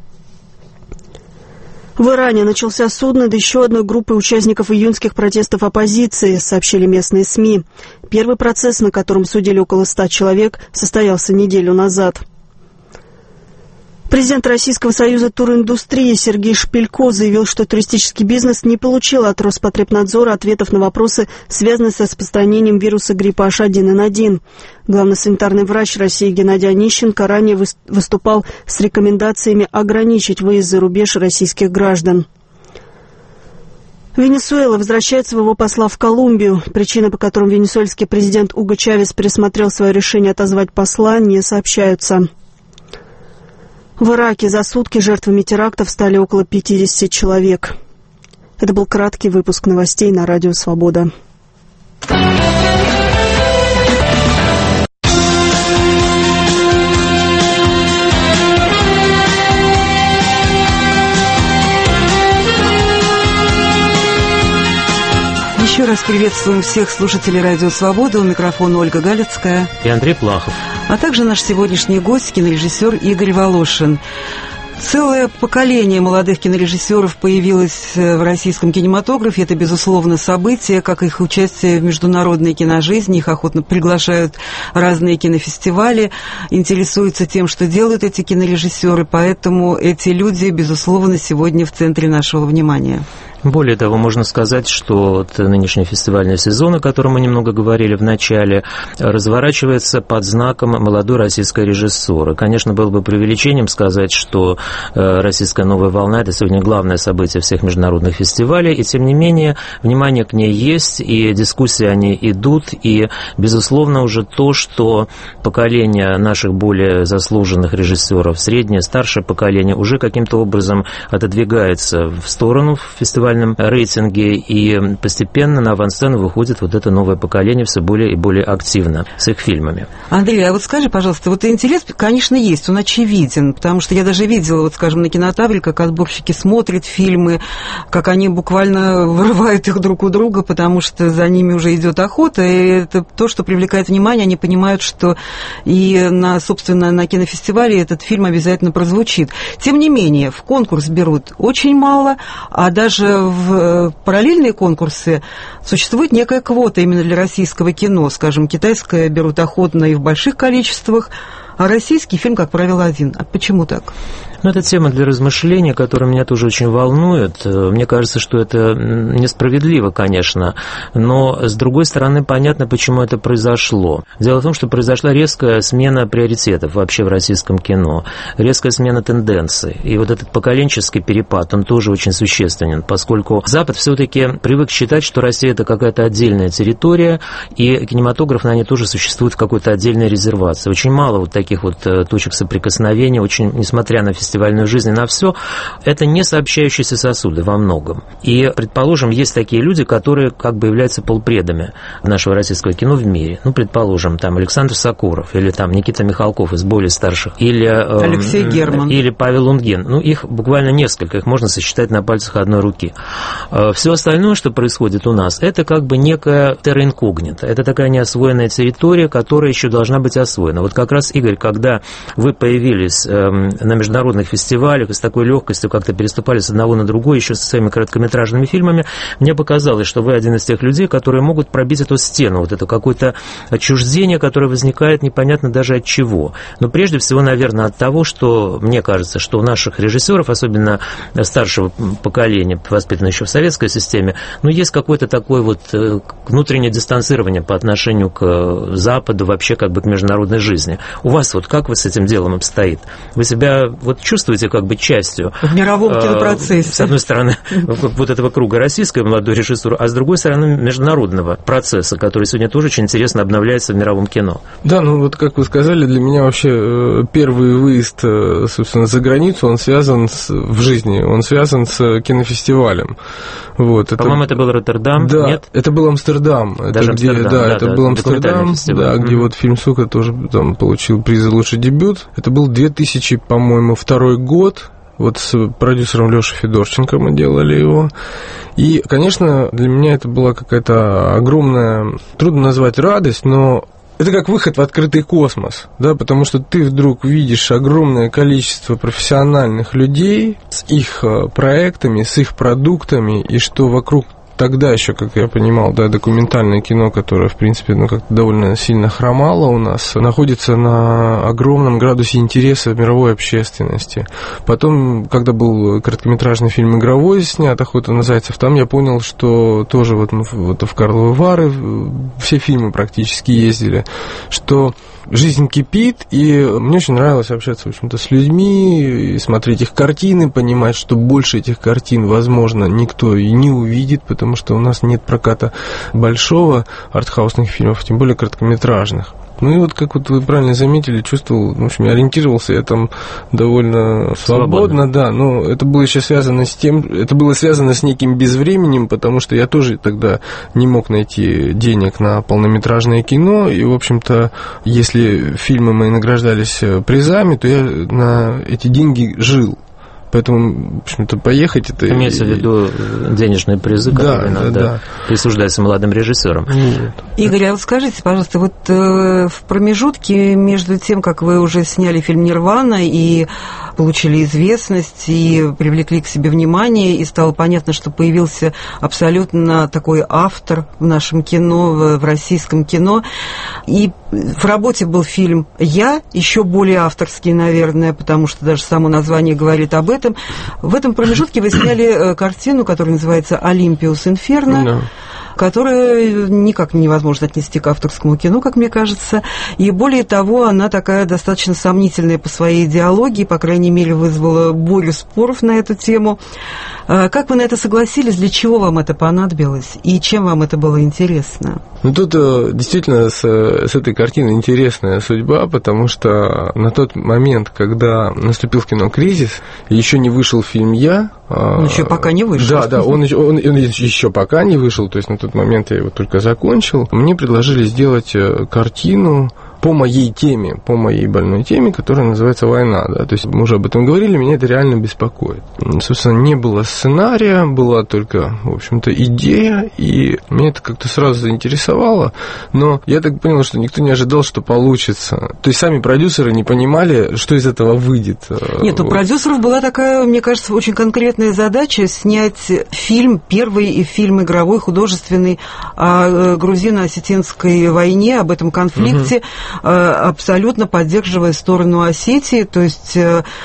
H: В Иране начался суд над еще одной группой участников июньских протестов оппозиции, сообщили местные СМИ. Первый процесс, на котором судили около ста человек, состоялся неделю назад. Президент Российского союза туриндустрии Сергей Шпилько заявил, что туристический бизнес не получил от Роспотребнадзора ответов на вопросы, связанные с распространением вируса гриппа эйч один эн один. Главный санитарный врач России Геннадий Онищенко ранее выступал с рекомендациями ограничить выезд за рубеж российских граждан. Венесуэла возвращает своего посла в Колумбию. Причины, по которым венесуэльский президент Уго Чавес пересмотрел свое решение отозвать посла, не сообщаются. В Ираке за сутки жертвами терактов стали около пятидесяти человек. Это был краткий выпуск новостей на Радио Свобода.
A: Еще раз приветствуем всех слушателей Радио Свобода. У микрофона Ольга Галицкая
B: и Андрей Плахов.
A: А также наш сегодняшний гость, кинорежиссер Игорь Волошин. Целое поколение молодых кинорежиссеров появилось в российском кинематографе. Это, безусловно, событие, как их участие в международной киножизни. Их охотно приглашают разные кинофестивали, интересуются тем, что делают эти кинорежиссеры. Поэтому эти люди, безусловно, сегодня в центре нашего внимания.
B: Более того, можно сказать, что вот нынешний фестивальный сезон, о котором мы немного говорили в начале, разворачивается под знаком молодой российской режиссуры. Конечно, было бы преувеличением сказать, что российская новая волна – это сегодня главное событие всех международных фестивалей, и тем не менее внимание к ней есть, и дискуссии они идут, и, безусловно, уже то, что поколение наших более заслуженных режиссеров, среднее, старшее поколение, уже каким-то образом отодвигается в сторону фестиваля рейтинге, и постепенно на авансцену выходит вот это новое поколение все более и более активно с их фильмами.
A: Андрей, а вот скажи, пожалуйста, вот интерес, конечно, есть, он очевиден, потому что я даже видела, вот, скажем, на Кинотавре, как отборщики смотрят фильмы, как они буквально вырывают их друг у друга, потому что за ними уже идет охота, и это то, что привлекает внимание, они понимают, что и, на, собственно, на кинофестивале этот фильм обязательно прозвучит. Тем не менее, в конкурс берут очень мало, а даже в параллельные конкурсы существует некая квота именно для российского кино. Скажем, китайское берут охотно и в больших количествах, а российский фильм, как правило, один. А почему так?
B: Ну, это тема для размышления, которая меня тоже очень волнует. Мне кажется, что это несправедливо, конечно, но, с другой стороны, понятно, почему это произошло. Дело в том, что произошла резкая смена приоритетов вообще в российском кино, резкая смена тенденций. И вот этот поколенческий перепад, он тоже очень существенен, поскольку Запад все-таки привык считать, что Россия – это какая-то отдельная территория, и кинематограф на ней тоже существует в какой-то отдельной резервации. Очень мало вот таких вот точек соприкосновения, очень, несмотря на фестивальную жизнь и на все, это не сообщающиеся сосуды во многом. И, предположим, есть такие люди, которые как бы являются полпредами нашего российского кино в мире. Ну, предположим, там Александр Сокуров, или там Никита Михалков из более старших, или
A: Алексей э, Герман,
B: или Павел Лунгин. Ну, их буквально несколько, их можно сосчитать на пальцах одной руки. Все остальное, что происходит у нас, это как бы некая терра инкогнита. Это такая неосвоенная территория, которая еще должна быть освоена. Вот как раз, Игорь, когда вы появились э, на международных фестивалях и с такой легкостью как-то переступали с одного на другой, еще со своими короткометражными фильмами, мне показалось, что вы один из тех людей, которые могут пробить эту стену, вот это какое-то отчуждение, которое возникает непонятно даже от чего. Но прежде всего, наверное, от того, что, мне кажется, что у наших режиссеров, особенно старшего поколения, воспитанного еще в советской системе, ну, есть какое-то такое вот внутреннее дистанцирование по отношению к Западу, вообще как бы к международной жизни. У вас вот как вы с этим делом обстоит? Вы себя вот чувствуете как бы частью
A: в мировом кинопроцессе.
B: С одной стороны, вот этого круга российской молодой режиссуры, а с другой стороны, международного процесса, который сегодня тоже очень интересно обновляется в мировом кино.
C: Да, ну вот как вы сказали, для меня вообще первый выезд, собственно, за границу, он связан с, в жизни, он связан с кинофестивалем. Вот, это,
B: по-моему, это был Роттердам,
C: да,
B: нет?
C: Это был Амстердам.
B: Даже
C: это где,
B: Амстердам,
C: да,
B: да,
C: это
B: да,
C: был Амстердам, да, где mm-hmm. вот фильм «Сука» тоже там получил приз за лучший дебют. Это был две тысячи, по-моему, второй год. Вот с продюсером Лешей Федорченко мы делали его. И, конечно, для меня это была какая-то огромная, трудно назвать радость, но это как выход в открытый космос, да, потому что ты вдруг видишь огромное количество профессиональных людей с их проектами, с их продуктами, и что вокруг тогда еще, как я понимал, да, документальное кино, которое, в принципе, ну, как-то довольно сильно хромало у нас, находится на огромном градусе интереса мировой общественности. Потом, когда был короткометражный фильм «Игровой» снят «Охота на зайцев», там я понял, что тоже вот, ну, вот в Карловы Вары все фильмы практически ездили, что жизнь кипит, и мне очень нравилось общаться, в общем-то, с людьми, и смотреть их картины, понимать, что больше этих картин, возможно, никто и не увидит, потому что у нас нет проката большого артхаусных фильмов, тем более короткометражных. Ну и вот, как вот вы правильно заметили, чувствовал, в общем, ориентировался я там довольно свободно, свободно, да, но это было еще связано с тем, это было связано с неким безвременем, потому что я тоже тогда не мог найти денег на полнометражное кино, и, в общем-то, если фильмы мои награждались призами, то я на эти деньги жил. Поэтому, в общем-то, поехать это...
B: Имеется в виду денежные призы, которые да, иногда да, да. присуждаются молодым режиссерам.
C: Вот.
A: Игорь, а вот скажите, пожалуйста, вот э, в промежутке между тем, как вы уже сняли фильм «Нирвана» и получили известность, и привлекли к себе внимание, и стало понятно, что появился абсолютно такой автор в нашем кино, в, в российском кино, и в работе был фильм «Я», еще более авторский, наверное, потому что даже само название говорит об этом. В этом промежутке вы сняли картину, которая называется «Олимпиус Инферно», no. которая никак невозможно отнести к авторскому кино, как мне кажется. И более того, она такая достаточно сомнительная по своей идеологии, по крайней мере, вызвала бурю споров на эту тему. Как вы на это согласились? Для чего вам это понадобилось? И чем вам это было интересно?
C: Ну, тут действительно с, с этой картиной интересная судьба, потому что на тот момент, когда наступил в кино кризис, еще не вышел фильм «Я».
A: Он еще пока не вышел.
C: Да, да, он, он, он еще пока не вышел, то есть на тот момент я его только закончил. Мне предложили сделать картину по моей теме, по моей больной теме, которая называется «Война». Да? То есть мы уже об этом говорили, меня это реально беспокоит. Собственно, не было сценария, была только, в общем-то, идея, и меня это как-то сразу заинтересовало, но я так понял, что никто не ожидал, что получится. То есть сами продюсеры не понимали, что из этого выйдет.
A: Нет, у продюсеров была такая, мне кажется, очень конкретная задача снять фильм, первый фильм игровой, художественный о грузино-осетинской войне, об этом конфликте, угу. абсолютно поддерживая сторону Осетии, то есть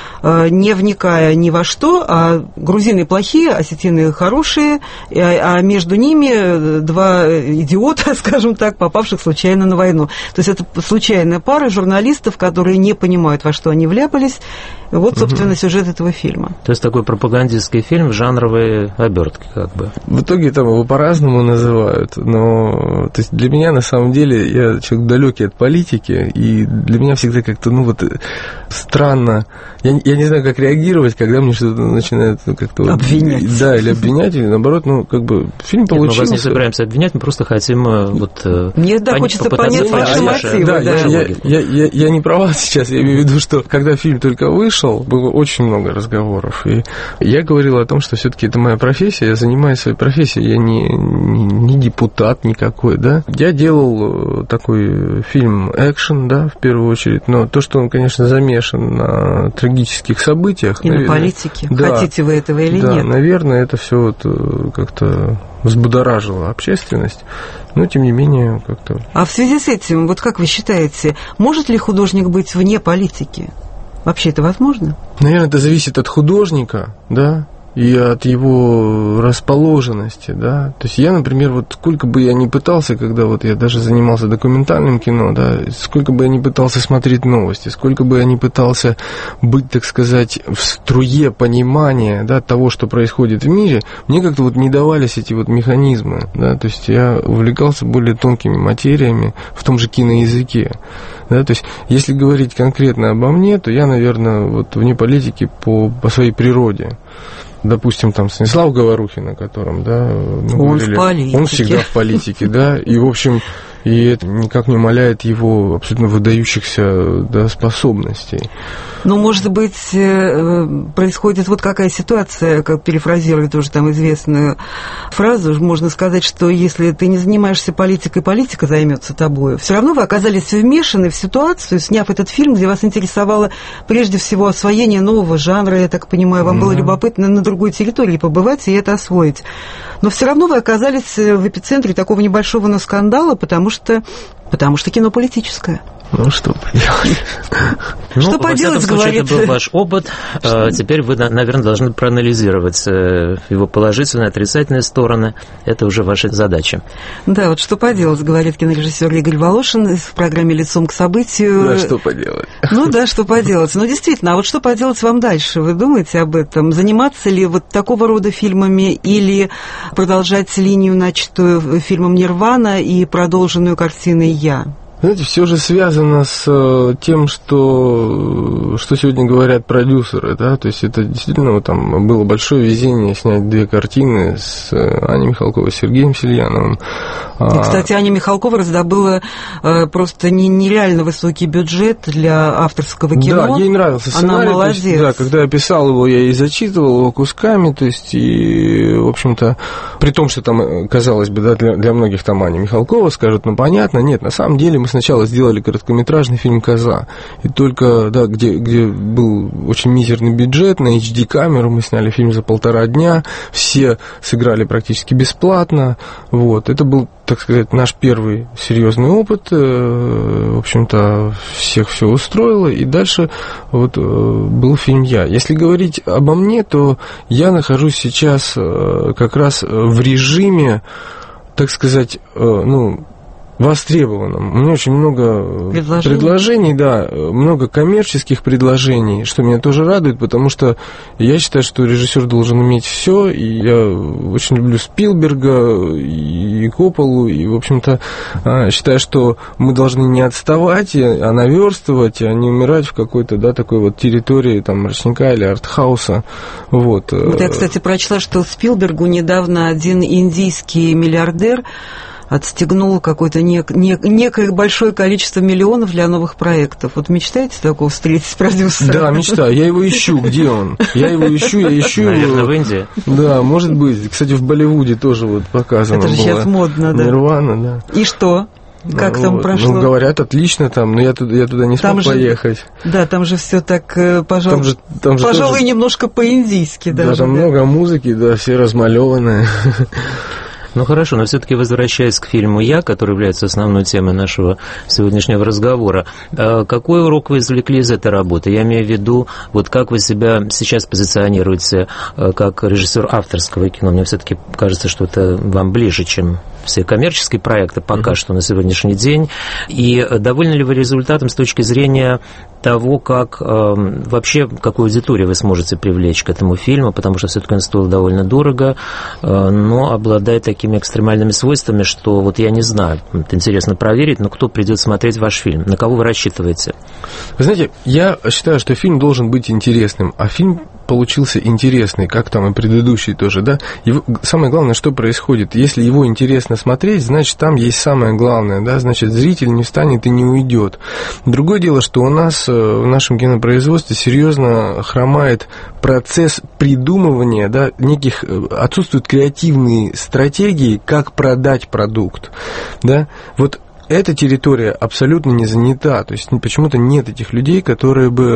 A: не вникая ни во что, а грузины плохие, осетины хорошие, а между ними два идиота, скажем так, попавших случайно на войну. То есть это случайная пара журналистов, которые не понимают, во что они вляпались. Вот, собственно, угу. сюжет этого фильма.
B: То есть такой пропагандистский фильм в жанровой обертке, как бы.
C: В итоге там его по-разному называют, но то есть для меня, на самом деле, я человек далекий от политики, и для меня всегда как-то, ну вот, странно. Я, я не знаю, как реагировать, когда мне что-то начинают ну, как-то...
A: Обвинять.
C: Да, или обвинять, или наоборот, ну, как бы, фильм Нет, получился...
B: мы вас не собираемся обвинять, мы просто хотим вот...
A: Мне, да,
B: пон...
A: хочется понять ваши мотивы.
C: Да,
A: да.
C: Я, я, я, я не про вас сейчас, я имею в виду, что когда фильм только вышел, было очень много разговоров, и я говорил о том, что все-таки это моя профессия, я занимаюсь своей профессией, я не, не, не депутат никакой, да. Я делал такой фильм экшен, да, в первую очередь, но то, что он, конечно, замешан на трагических событиях...
A: И наверное, на политике. Да, хотите вы этого или
C: да,
A: нет?
C: Да, наверное, это все вот как-то взбудоражило общественность, но, тем не менее, как-то...
A: А в связи с этим, вот как вы считаете, может ли художник быть вне политики? Вообще это возможно?
C: Наверное, это зависит от художника, да, и от его расположенности, да. То есть я, например, вот сколько бы я ни пытался, когда вот я даже занимался документальным кино, да, сколько бы я ни пытался смотреть новости, сколько бы я ни пытался быть, так сказать, в струе понимания, да, того, что происходит в мире, мне как-то вот не давались эти вот механизмы, да, то есть я увлекался более тонкими материями в том же киноязыке, да, то есть если говорить конкретно обо мне, то я, наверное, вот вне политики по, по своей природе. Допустим, там Станислав Говорухин, о котором, да, мы
A: он
C: говорили,
A: в политике.
C: Он всегда в политике, да, и, в общем, и это никак не умаляет его абсолютно выдающихся, да, способностей.
A: Ну, может быть, происходит вот какая ситуация, как перефразируя тоже там известную фразу, можно сказать, что если ты не занимаешься политикой, политика займется тобой. Все равно вы оказались вмешаны в ситуацию, сняв этот фильм, где вас интересовало прежде всего освоение нового жанра, я так понимаю, вам mm-hmm. было любопытно на другой территории побывать и это освоить. Но все равно вы оказались в эпицентре такого небольшого, но скандала, потому что, потому что кино политическое.
C: Ну, что поделать?
B: Ну,
A: что поделать, говорит...
B: Это был ваш опыт. Что? Теперь вы, наверное, должны проанализировать его положительные, отрицательные стороны. Это уже ваша задача.
A: Да, вот что поделать, говорит кинорежиссер Игорь Волошин в программе «Лицом к событию».
C: Да, что поделать?
A: Ну да, что поделать. Ну, действительно, а вот что поделать вам дальше? Вы думаете об этом? Заниматься ли вот такого рода фильмами или продолжать линию, начатую фильмом «Нирвана» и продолженную картиной «Я»?
C: Знаете, все же связано с тем, что, что сегодня говорят продюсеры, да, то есть это действительно вот там было большое везение снять две картины с Аней Михалковой и Сергеем Сельяновым.
A: И, кстати, Аня Михалкова раздобыла просто нереально высокий бюджет для авторского кино.
C: Да, ей нравился сценарий.
A: Она молодец.
C: Есть, да, когда я писал его, я и зачитывал его кусками, то есть, и, в общем-то, при том, что там, казалось бы, да, для, для многих там Аня Михалкова скажут, ну, понятно, нет, на самом деле мы сначала сделали короткометражный фильм «Коза», и только, да, где, где был очень мизерный бюджет, на эйч ди-камеру мы сняли фильм за полтора дня, все сыграли практически бесплатно, вот, это был, так сказать, наш первый серьезный опыт, в общем-то, всех все устроило, и дальше вот был фильм «Я». Если говорить обо мне, то я нахожусь сейчас как раз в режиме, так сказать, ну, востребованным. У меня очень много предложений. предложений, да, много коммерческих предложений, что меня тоже радует, потому что я считаю, что режиссер должен уметь все, и я очень люблю Спилберга и Копполу, и, в общем-то, считаю, что мы должны не отставать, а наверстывать, а не умирать в какой-то, да, такой вот территории, там, мрачника или артхауса, вот.
A: Вот я, кстати, прочла, что Спилбергу недавно один индийский миллиардер отстегнул какое-то нек- нек- некое большое количество миллионов для новых проектов. Вот мечтаете такого встретить продюсера?
C: Да, мечтаю. Я его ищу. Где он? Я его ищу, я ищу его.
B: Наверное, в Индии.
C: Да, может быть. Кстати, в Болливуде тоже вот показано.
A: Это же
C: было.
A: сейчас модно, да.
C: Нирвана, да.
A: И что? Как ну, там
C: вот.
A: прошло?
C: Ну, говорят, отлично там, но я туда, я туда не смог
A: там же,
C: поехать.
A: Да, там же все так, пожалуй, там же, там же пожалуй тоже, немножко по-индийски даже.
C: Да, там
A: да.
C: много музыки, да, все размалеванные.
B: Ну хорошо, но все-таки возвращаясь к фильму «Я», который является основной темой нашего сегодняшнего разговора, какой урок вы извлекли из этой работы? Я имею в виду, вот как вы себя сейчас позиционируете как режиссер авторского кино? Мне все-таки кажется, что это вам ближе, чем все коммерческие проекты пока mm-hmm. что на сегодняшний день. И довольны ли вы результатом с точки зрения того, как э, вообще, какую аудиторию вы сможете привлечь к этому фильму, потому что все-таки он стоил довольно дорого, э, но обладает такими экстремальными свойствами, что вот я не знаю, это интересно проверить, но кто придет смотреть ваш фильм, на кого вы рассчитываете?
C: Вы знаете, я считаю, что фильм должен быть интересным, а фильм получился интересный, как там и предыдущий тоже, да. Его, самое главное, что происходит, если его интересно смотреть, значит, там есть самое главное, да, значит, зритель не встанет и не уйдет. Другое дело, что у нас в нашем кинопроизводстве серьезно хромает процесс придумывания, да, неких, отсутствуют креативные стратегии, как продать продукт, да, вот. Эта территория абсолютно не занята, то есть почему-то нет этих людей, которые бы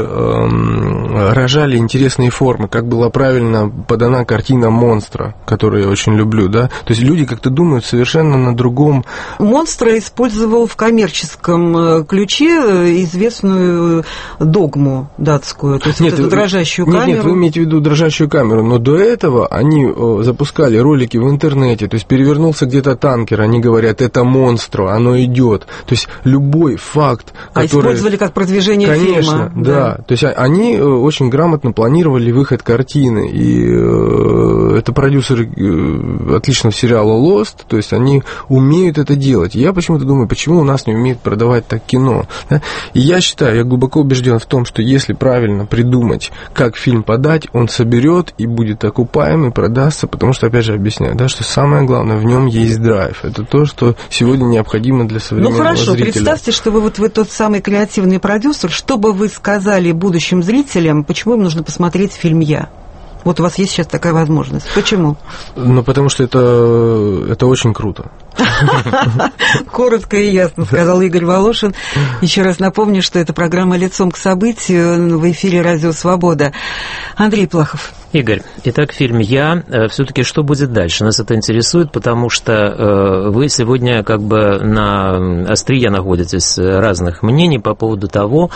C: эм, рожали интересные формы, как была правильно подана картина «Монстра», которую я очень люблю, да, то есть люди как-то думают совершенно на другом.
A: «Монстра» использовал в коммерческом ключе известную догму датскую, то есть нет, вот эту дрожащую
C: нет,
A: камеру.
C: Нет, вы имеете в виду дрожащую камеру, но до этого они запускали ролики в интернете, то есть перевернулся где-то танкер, они говорят, это «Монстро», оно идет. То есть любой факт, который... А
A: использовали как продвижение
C: Конечно,
A: фильма.
C: Конечно, да. да. То есть они очень грамотно планировали выход картины. И это продюсеры отличного сериала «Lost», то есть они умеют это делать. И я почему-то думаю, почему у нас не умеют продавать так кино. Да? И я считаю, я глубоко убежден в том, что если правильно придумать, как фильм подать, он соберет и будет окупаем, и продастся, потому что, опять же, объясняю, да, что самое главное, в нем есть драйв. Это то, что сегодня необходимо для современного современного
A: зрителя. Ну хорошо,
C: зрителя.
A: Представьте, что вы вот вы тот самый креативный продюсер. Что бы вы сказали будущим зрителям, почему им нужно посмотреть фильм «Я»? Вот у вас есть сейчас такая возможность. Почему?
C: Ну, потому что это, это очень круто.
A: Коротко и ясно сказал Игорь Волошин. Еще раз напомню, что это программа «Лицом к событию» в эфире «Радио Свобода». Андрей Плахов.
B: Игорь, итак, фильм «Я». Все-таки что будет дальше? Нас это интересует, потому что вы сегодня как бы на острие находитесь разных мнений по поводу того,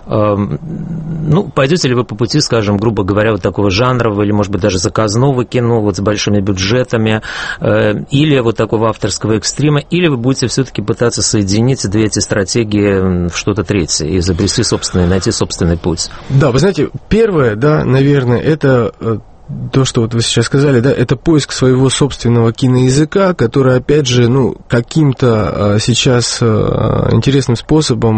B: ну, пойдете ли вы по пути, скажем, грубо говоря, вот такого жанрового или, может быть, даже заказного кино, вот с большими бюджетами, или вот такого авторского экстрима, или вы будете все-таки пытаться соединить две эти стратегии в что-то третье и изобрести собственный, найти собственный путь?
C: Да, вы знаете, первое, да, наверное, это то, что вот вы сейчас сказали, да, это поиск своего собственного киноязыка, который, опять же, ну, каким-то сейчас интересным способом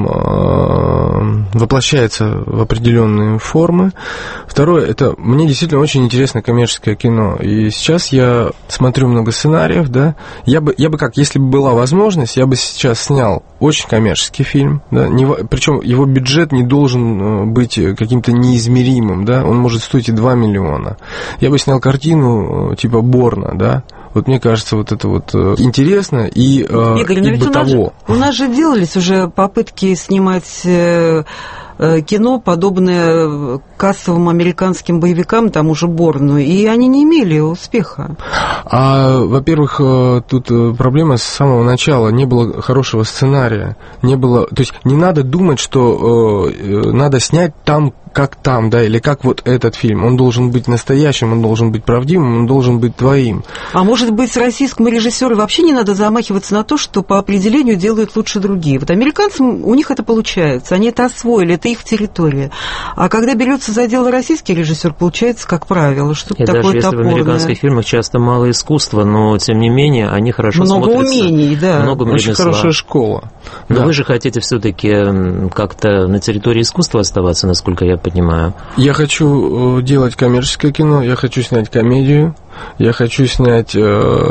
C: воплощается в определенные формы. Второе, это мне действительно очень интересно коммерческое кино. И сейчас я смотрю много сценариев, да. Я бы, я бы как, если бы была возможность, я бы сейчас снял очень коммерческий фильм, да, не, причем его бюджет не должен быть каким-то неизмеримым, да, он может стоить и два миллиона. Я бы снял картину типа Борна, да. Вот мне кажется, вот это вот интересно и,
A: Игорь,
C: и
A: но
C: бытово.
A: У нас, же, у нас же делались уже попытки снимать кино, подобное кассовым американским боевикам, тому же Борну, и они не имели успеха.
C: А, во-первых, тут проблема с самого начала. Не было хорошего сценария. Не было, то есть не надо думать, что э, надо снять там, как там, да, или как вот этот фильм. Он должен быть настоящим, он должен быть правдивым, он должен быть твоим.
A: А может быть, российскому режиссеру вообще не надо замахиваться на то, что по определению делают лучше другие. Вот американцам, у них это получается, они это освоили, это их территория. А когда берется за дело российский режиссер, получается, как правило, что-то
B: и
A: такое
B: даже если
A: топорное.
B: В американских фильмах часто мало искусства, но, тем не менее, они хорошо
A: много
B: смотрятся.
A: Много умений, да.
B: Много
C: очень
B: ремесла.
C: Хорошая школа.
B: Но
C: да.
B: Вы же хотите все-таки как-то на территории искусства оставаться, насколько я понимаю.
C: Я хочу делать коммерческое кино, я хочу снять комедию, я хочу снять э,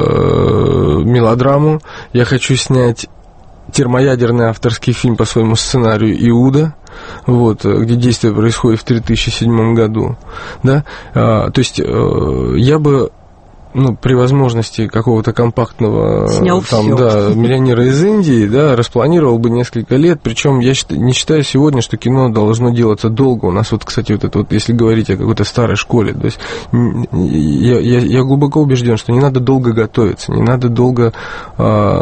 C: мелодраму, я хочу снять термоядерный авторский фильм по своему сценарию «Иуда», вот, где действие происходит в три тысячи седьмом году. Да? А, то есть э, я бы, ну, при возможности какого-то компактного там, да, миллионера из Индии, да, распланировал бы несколько лет, причем я считаю, не считаю сегодня, что кино должно делаться долго. У нас вот, кстати, вот это вот, если говорить о какой-то старой школе, то есть я, я, я глубоко убежден, что не надо долго готовиться, не надо долго а,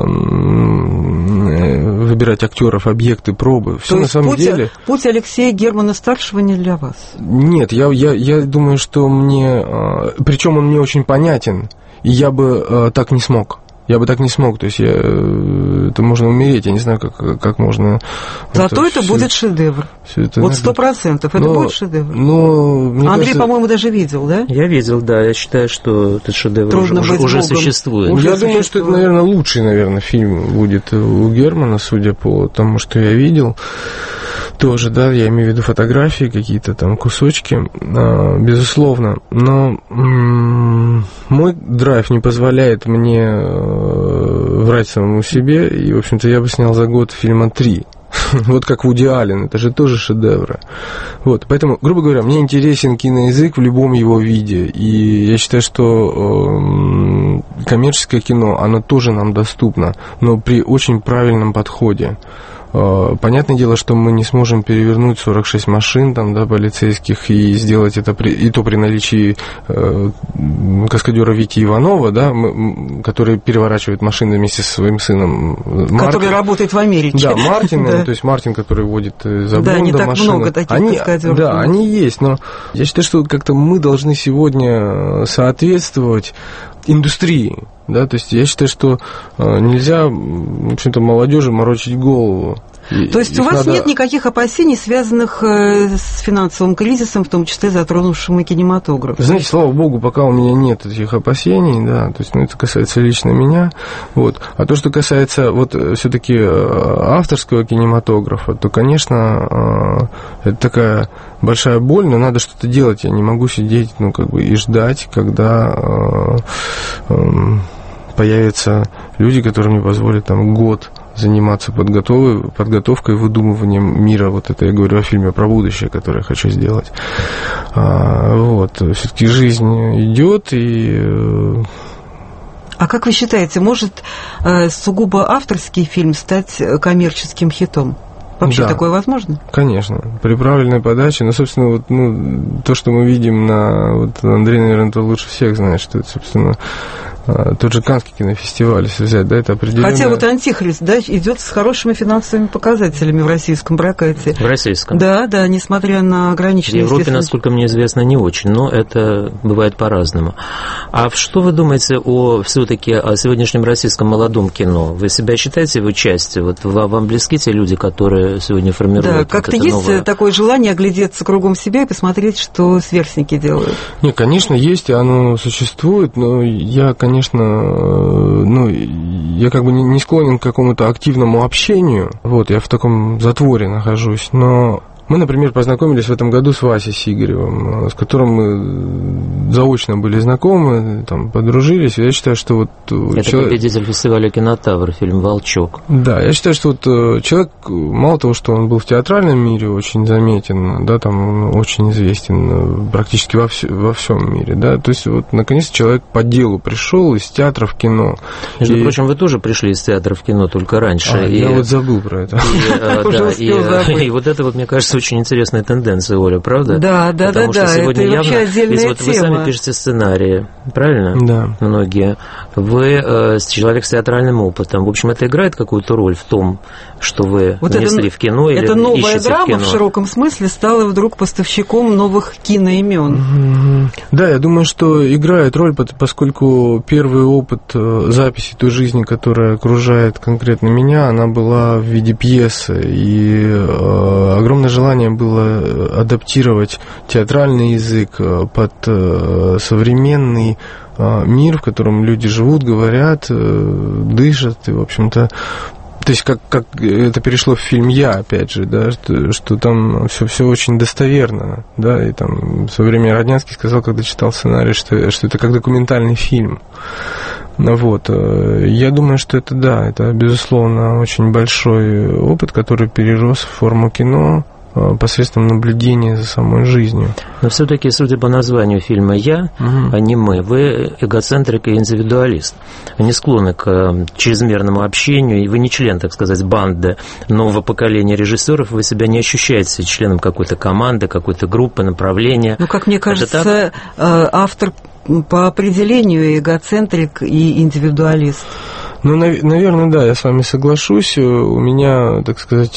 C: выбирать актеров, объекты, пробы. Все на самом
A: путь,
C: деле.
A: Путь Алексея Германа-старшего не для вас.
C: Нет, я, я, я думаю, что мне, причем он мне очень понятен. И я бы э, так не смог. Я бы так не смог. То есть я, э, это можно умереть. Я не знаю, как, как можно...
A: Зато
C: это,
A: это
C: все,
A: будет шедевр.
C: Это,
A: вот сто процентов это
C: но,
A: будет шедевр.
C: Но,
A: Андрей,
C: кажется...
A: по-моему, даже видел, да?
B: Я видел, да. Я считаю, что этот шедевр
A: Трудно
B: уже, уже
A: Богом.
B: существует.
C: Уже я
A: существует.
C: думаю, что это, наверное, лучший, наверное, фильм будет у Германа, судя по тому, что я видел. Тоже, да, я имею в виду фотографии, какие-то там кусочки, а, безусловно. Но м- мой драйв не позволяет мне э, врать самому себе, и, в общем-то, я бы снял за год фильма три. Вот как Вуди Аллен, это же тоже шедевры. Вот, поэтому, грубо говоря, мне интересен киноязык в любом его виде, и я считаю, что э, коммерческое кино, оно тоже нам доступно, но при очень правильном подходе. Понятное дело, что мы не сможем перевернуть сорок шесть машин там, да, полицейских и сделать это при, и то при наличии э, каскадера Вити Иванова, да, мы, который переворачивает машины вместе со своим сыном.
A: Который Марк... работает в Америке.
C: Да, Мартин, да. То есть Мартин, который водит за
A: да,
C: Бонда
A: не так
C: машины.
A: Много таких
C: они,
A: каскадеров.
C: Да, они есть, но я считаю, что как-то мы должны сегодня соответствовать индустрии. Да, то есть я считаю, что э, нельзя, в общем-то, молодежи морочить голову. И,
A: то есть у вас
C: надо...
A: нет никаких опасений, связанных э, с финансовым кризисом, в том числе затронувшим и кинематограф?
C: Знаете, слава богу, пока у меня нет этих опасений, да, то есть, ну, это касается лично меня, вот. А то, что касается вот все-таки авторского кинематографа, то, конечно, э, это такая большая боль, но надо что-то делать. Я не могу сидеть, ну, как бы, и ждать, когда э, э, появятся люди, которые мне позволят там год заниматься подготовкой, подготовкой, выдумыванием мира. Вот это я говорю о фильме про будущее, который я хочу сделать. А, вот. Все-таки жизнь идет, и...
A: А как вы считаете, может э, сугубо авторский фильм стать коммерческим хитом? Вообще
C: да,
A: такое возможно?
C: Конечно, при правильной подаче. Ну, собственно, вот, ну, то, что мы видим на... Вот Андрей, наверное, ты лучше всех знаешь, что это, собственно, тот же Каннский кинофестиваль, если взять, да, это определенно...
A: Хотя вот «Антихрист», да, идет с хорошими финансовыми показателями в российском прокате.
B: В российском?
A: Да, да, несмотря на ограниченные...
B: В Европе, насколько мне известно, не очень, но это бывает по-разному. А что вы думаете о все-таки о сегодняшнем российском молодом кино? Вы себя считаете его частью? Вот вам близки те люди, которые сегодня формируют...
A: Да,
B: вот
A: как-то есть новое... такое желание оглядеться кругом себя и посмотреть, что сверстники делают?
C: Нет, конечно, есть, и оно существует, но я, конечно, ну, я как бы не склонен к какому-то активному общению, вот, я в таком затворе нахожусь, но мы, например, познакомились в этом году с Васей Сигаревым, с которым мы заочно были знакомы, там, подружились. Я считаю, что вот...
B: Это человек... победитель фестиваля «Кинотавр», фильм «Волчок».
C: Да, я считаю, что вот человек, мало того, что он был в театральном мире очень заметен, да, там он очень известен практически во, вс... во всем мире, да, то есть вот наконец-то человек по делу пришел из театра в кино.
B: Между
C: и...
B: прочим, вы тоже пришли из театра в кино, только раньше.
C: А,
B: и...
C: Я вот забыл про это.
B: И вот это вот, мне кажется, очень интересная тенденция, Оля, правда?
A: Да, да,
B: Потому
A: да,
B: что
A: да,
B: сегодня
A: это
B: явно,
A: вообще отдельная
B: ведь вот
A: тема.
B: Вы сами пишете сценарии, правильно?
C: Да.
B: Многие. Вы э, человек с театральным опытом. В общем, это играет какую-то роль в том, что вы
A: вот
B: внесли
A: это,
B: в кино или
A: это новая
B: ищете
A: драма
B: в кино?
A: В широком смысле стала вдруг поставщиком новых киноимен.
C: Да, я думаю, что играет роль, поскольку первый опыт записи той жизни, которая окружает конкретно меня, она была в виде пьесы, и э, огромное желание было адаптировать театральный язык под э, современный э, мир, в котором люди живут, говорят, э, дышат, и, в общем-то, то есть как, как это перешло в фильм «Я», опять же, да, что, что там все, все очень достоверно, да, и там в свое время Роднянский сказал, когда читал сценарий, что, что это как документальный фильм. Вот. Я думаю, что это, да, это, безусловно, очень большой опыт, который перерос в форму кино посредством наблюдения за самой жизнью.
B: Но все-таки, судя по названию фильма «Я», угу. а не «Мы», вы эгоцентрик и индивидуалист. Вы не склонны к чрезмерному общению, и вы не член, так сказать, банды нового поколения режиссеров, вы себя не ощущаете членом какой-то команды, какой-то группы, направления.
A: Ну, как мне кажется, автор по определению эгоцентрик и индивидуалист.
C: Ну, наверное, да, я с вами соглашусь. У меня, так сказать,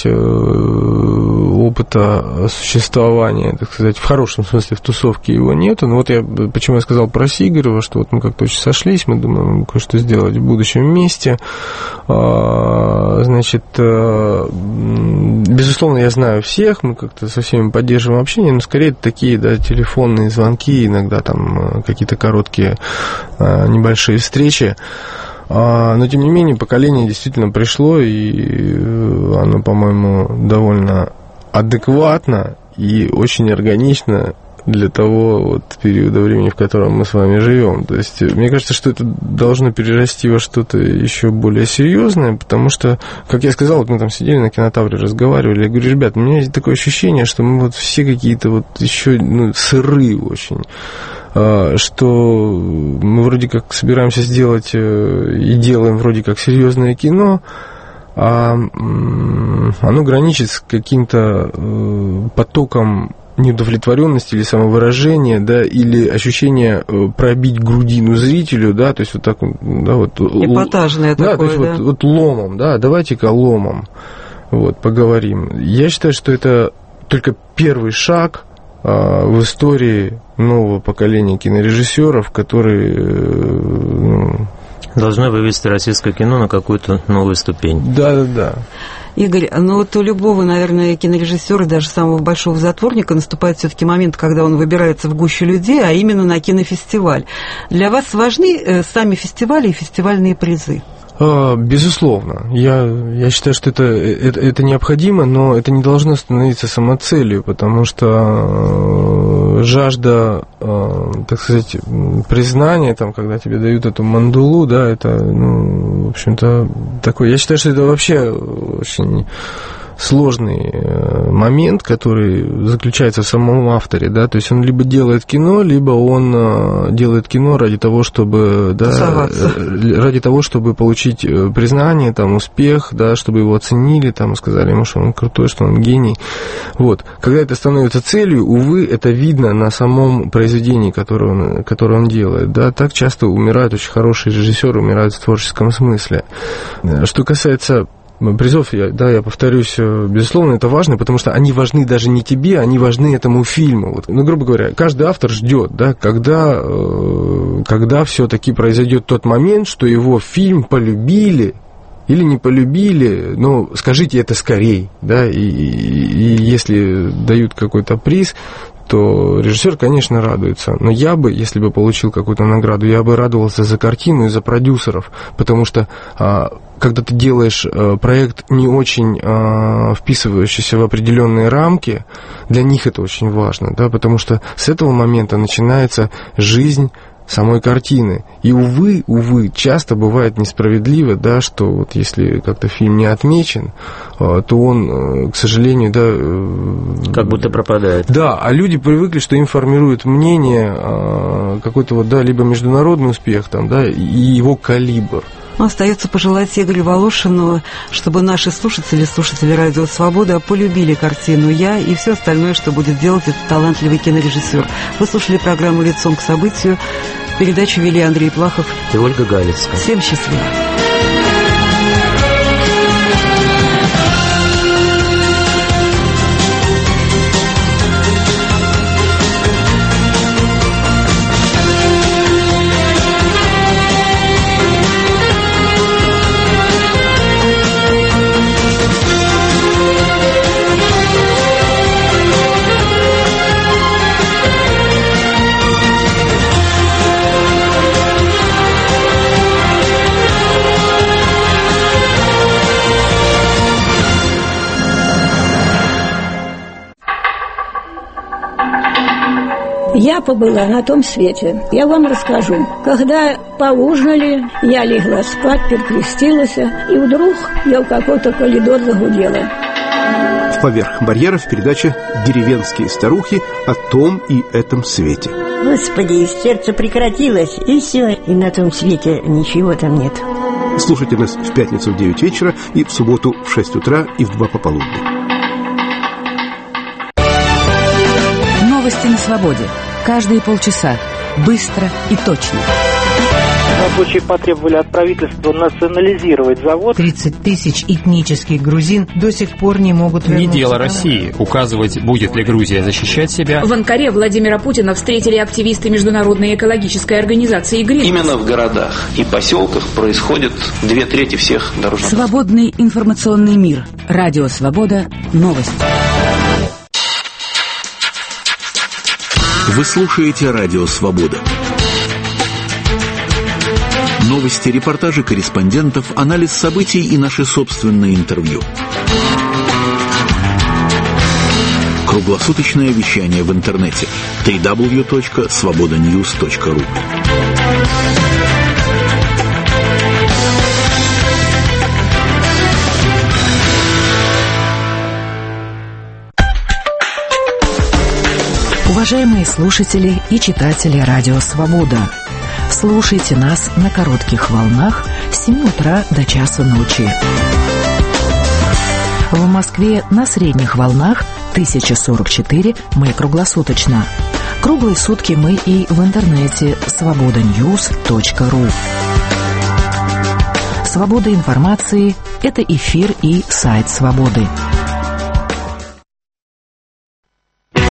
C: опыта существования, так сказать, в хорошем смысле в тусовке его нету. Но вот я, почему я сказал про Сигарева, что вот мы как-то очень сошлись, мы думаем кое-что сделать в будущем вместе. Значит, безусловно, я знаю всех, мы как-то со всеми поддерживаем общение, но скорее это такие, да, телефонные звонки, иногда там какие-то короткие небольшие встречи. Но, тем не менее, поколение действительно пришло, и оно, по-моему, довольно адекватно и очень органично для того вот периода времени, в котором мы с вами живем. То есть, мне кажется, что это должно перерасти во что-то еще более серьезное, потому что, как я сказал, вот мы там сидели на Кинотавре, разговаривали, я говорю, ребят, у меня есть такое ощущение, что мы вот все какие-то вот еще, ну, сырые очень, что мы вроде как собираемся сделать и делаем вроде как серьезное кино, а оно граничит с каким-то потоком неудовлетворенности или самовыражения, да, или ощущение пробить грудину зрителю, да, то есть вот так, да, вот...
A: Эпатажное
C: да,
A: такое,
C: то есть
A: да.
C: Вот, вот ломом, да, давайте-ка ломом, вот, поговорим. Я считаю, что это только первый шаг в истории нового поколения кинорежиссеров, которые, ну,
B: должны вывести российское кино на какую-то новую ступень.
C: Да, да, да.
A: Игорь, ну вот у любого, наверное, кинорежиссера, даже самого большого затворника, наступает все-таки момент, когда он выбирается в гущу людей, а именно на кинофестиваль. Для вас важны сами фестивали и фестивальные призы?
C: Безусловно. Я, я считаю, что это, это, это необходимо, но это не должно становиться самоцелью, потому что жажда, так сказать, признания, там, когда тебе дают эту мандулу, да, это, ну, в общем-то, такое. Я считаю, что это вообще очень сложный момент, который заключается в самом авторе, да, то есть он либо делает кино, либо он делает кино ради того, чтобы, да, ради того, чтобы получить признание, там, успех, да, чтобы его оценили, там, сказали ему, что он крутой, что он гений, вот. Когда это становится целью, увы, это видно на самом произведении, которое он, которое он делает, да, так часто умирают очень хорошие режиссеры, умирают в творческом смысле. Что касается призов, я, да, я повторюсь, безусловно, это важно, потому что они важны даже не тебе, они важны этому фильму. Вот, ну, грубо говоря, каждый автор ждет, да, когда, когда все-таки произойдет тот момент, что его фильм полюбили или не полюбили, ну, скажите это скорей, да, и, и, и если дают какой-то приз, то режиссер, конечно, радуется. Но я бы, если бы получил какую-то награду, я бы радовался за картину и за продюсеров, потому что когда ты делаешь проект не очень вписывающийся в определенные рамки, для них это очень важно, да, потому что с этого момента начинается жизнь самой картины. И, увы, увы, часто бывает несправедливо, да, что вот если как-то фильм не отмечен, то он, к сожалению, да...
B: Как будто пропадает.
C: Да, а люди привыкли, что им формируют мнение какой-то вот, да, либо международный успех, там, да, и его калибр.
A: Остается пожелать Игорю Волошину, чтобы наши слушатели, слушатели Радио Свобода полюбили картину «Я» и все остальное, что будет делать этот талантливый кинорежиссер. Вы слушали программу «Лицом к событию». Передачу вели Андрей Плахов
B: и Ольга Галицкая.
A: Всем счастливо.
I: Я побыла на том свете. Я вам расскажу. Когда поужинали, я легла спать, перекрестилась, и вдруг я в какой-то коридор загудела.
J: Поверх барьеров передача «Деревенские старухи» о том и этом свете.
K: Господи, сердце прекратилось, и все, и на том свете ничего там нет.
J: Слушайте нас в пятницу в девять вечера и в субботу в шесть утра и в два пополудни.
L: Новости на свободе. Каждые полчаса. Быстро и точно.
M: Рабочие потребовали от правительства национализировать завод.
N: тридцать тысяч этнических грузин до сих пор не могут вернуться.
O: Не дело России указывать, будет ли Грузия защищать себя.
P: В Анкаре Владимира Путина встретили активисты Международной экологической организации «Гринпис».
Q: Именно в городах и поселках происходит две трети всех дорожных.
L: Свободный информационный мир. Радио Свобода. Новости.
G: Вы слушаете Радио Свобода. Новости, репортажи корреспондентов, анализ событий и наши собственные интервью. Круглосуточное вещание в интернете дабл ю дабл ю дабл ю точка свобода ньюс точка ру.
L: Уважаемые слушатели и читатели Радио Свобода, слушайте нас на коротких волнах с семи утра до часа ночи. В Москве на средних волнах тысяча сорок четыре, мы круглосуточно. Круглые сутки мы и в интернете свобода ньюс точка ру. Свобода информации – это эфир и сайт Свободы.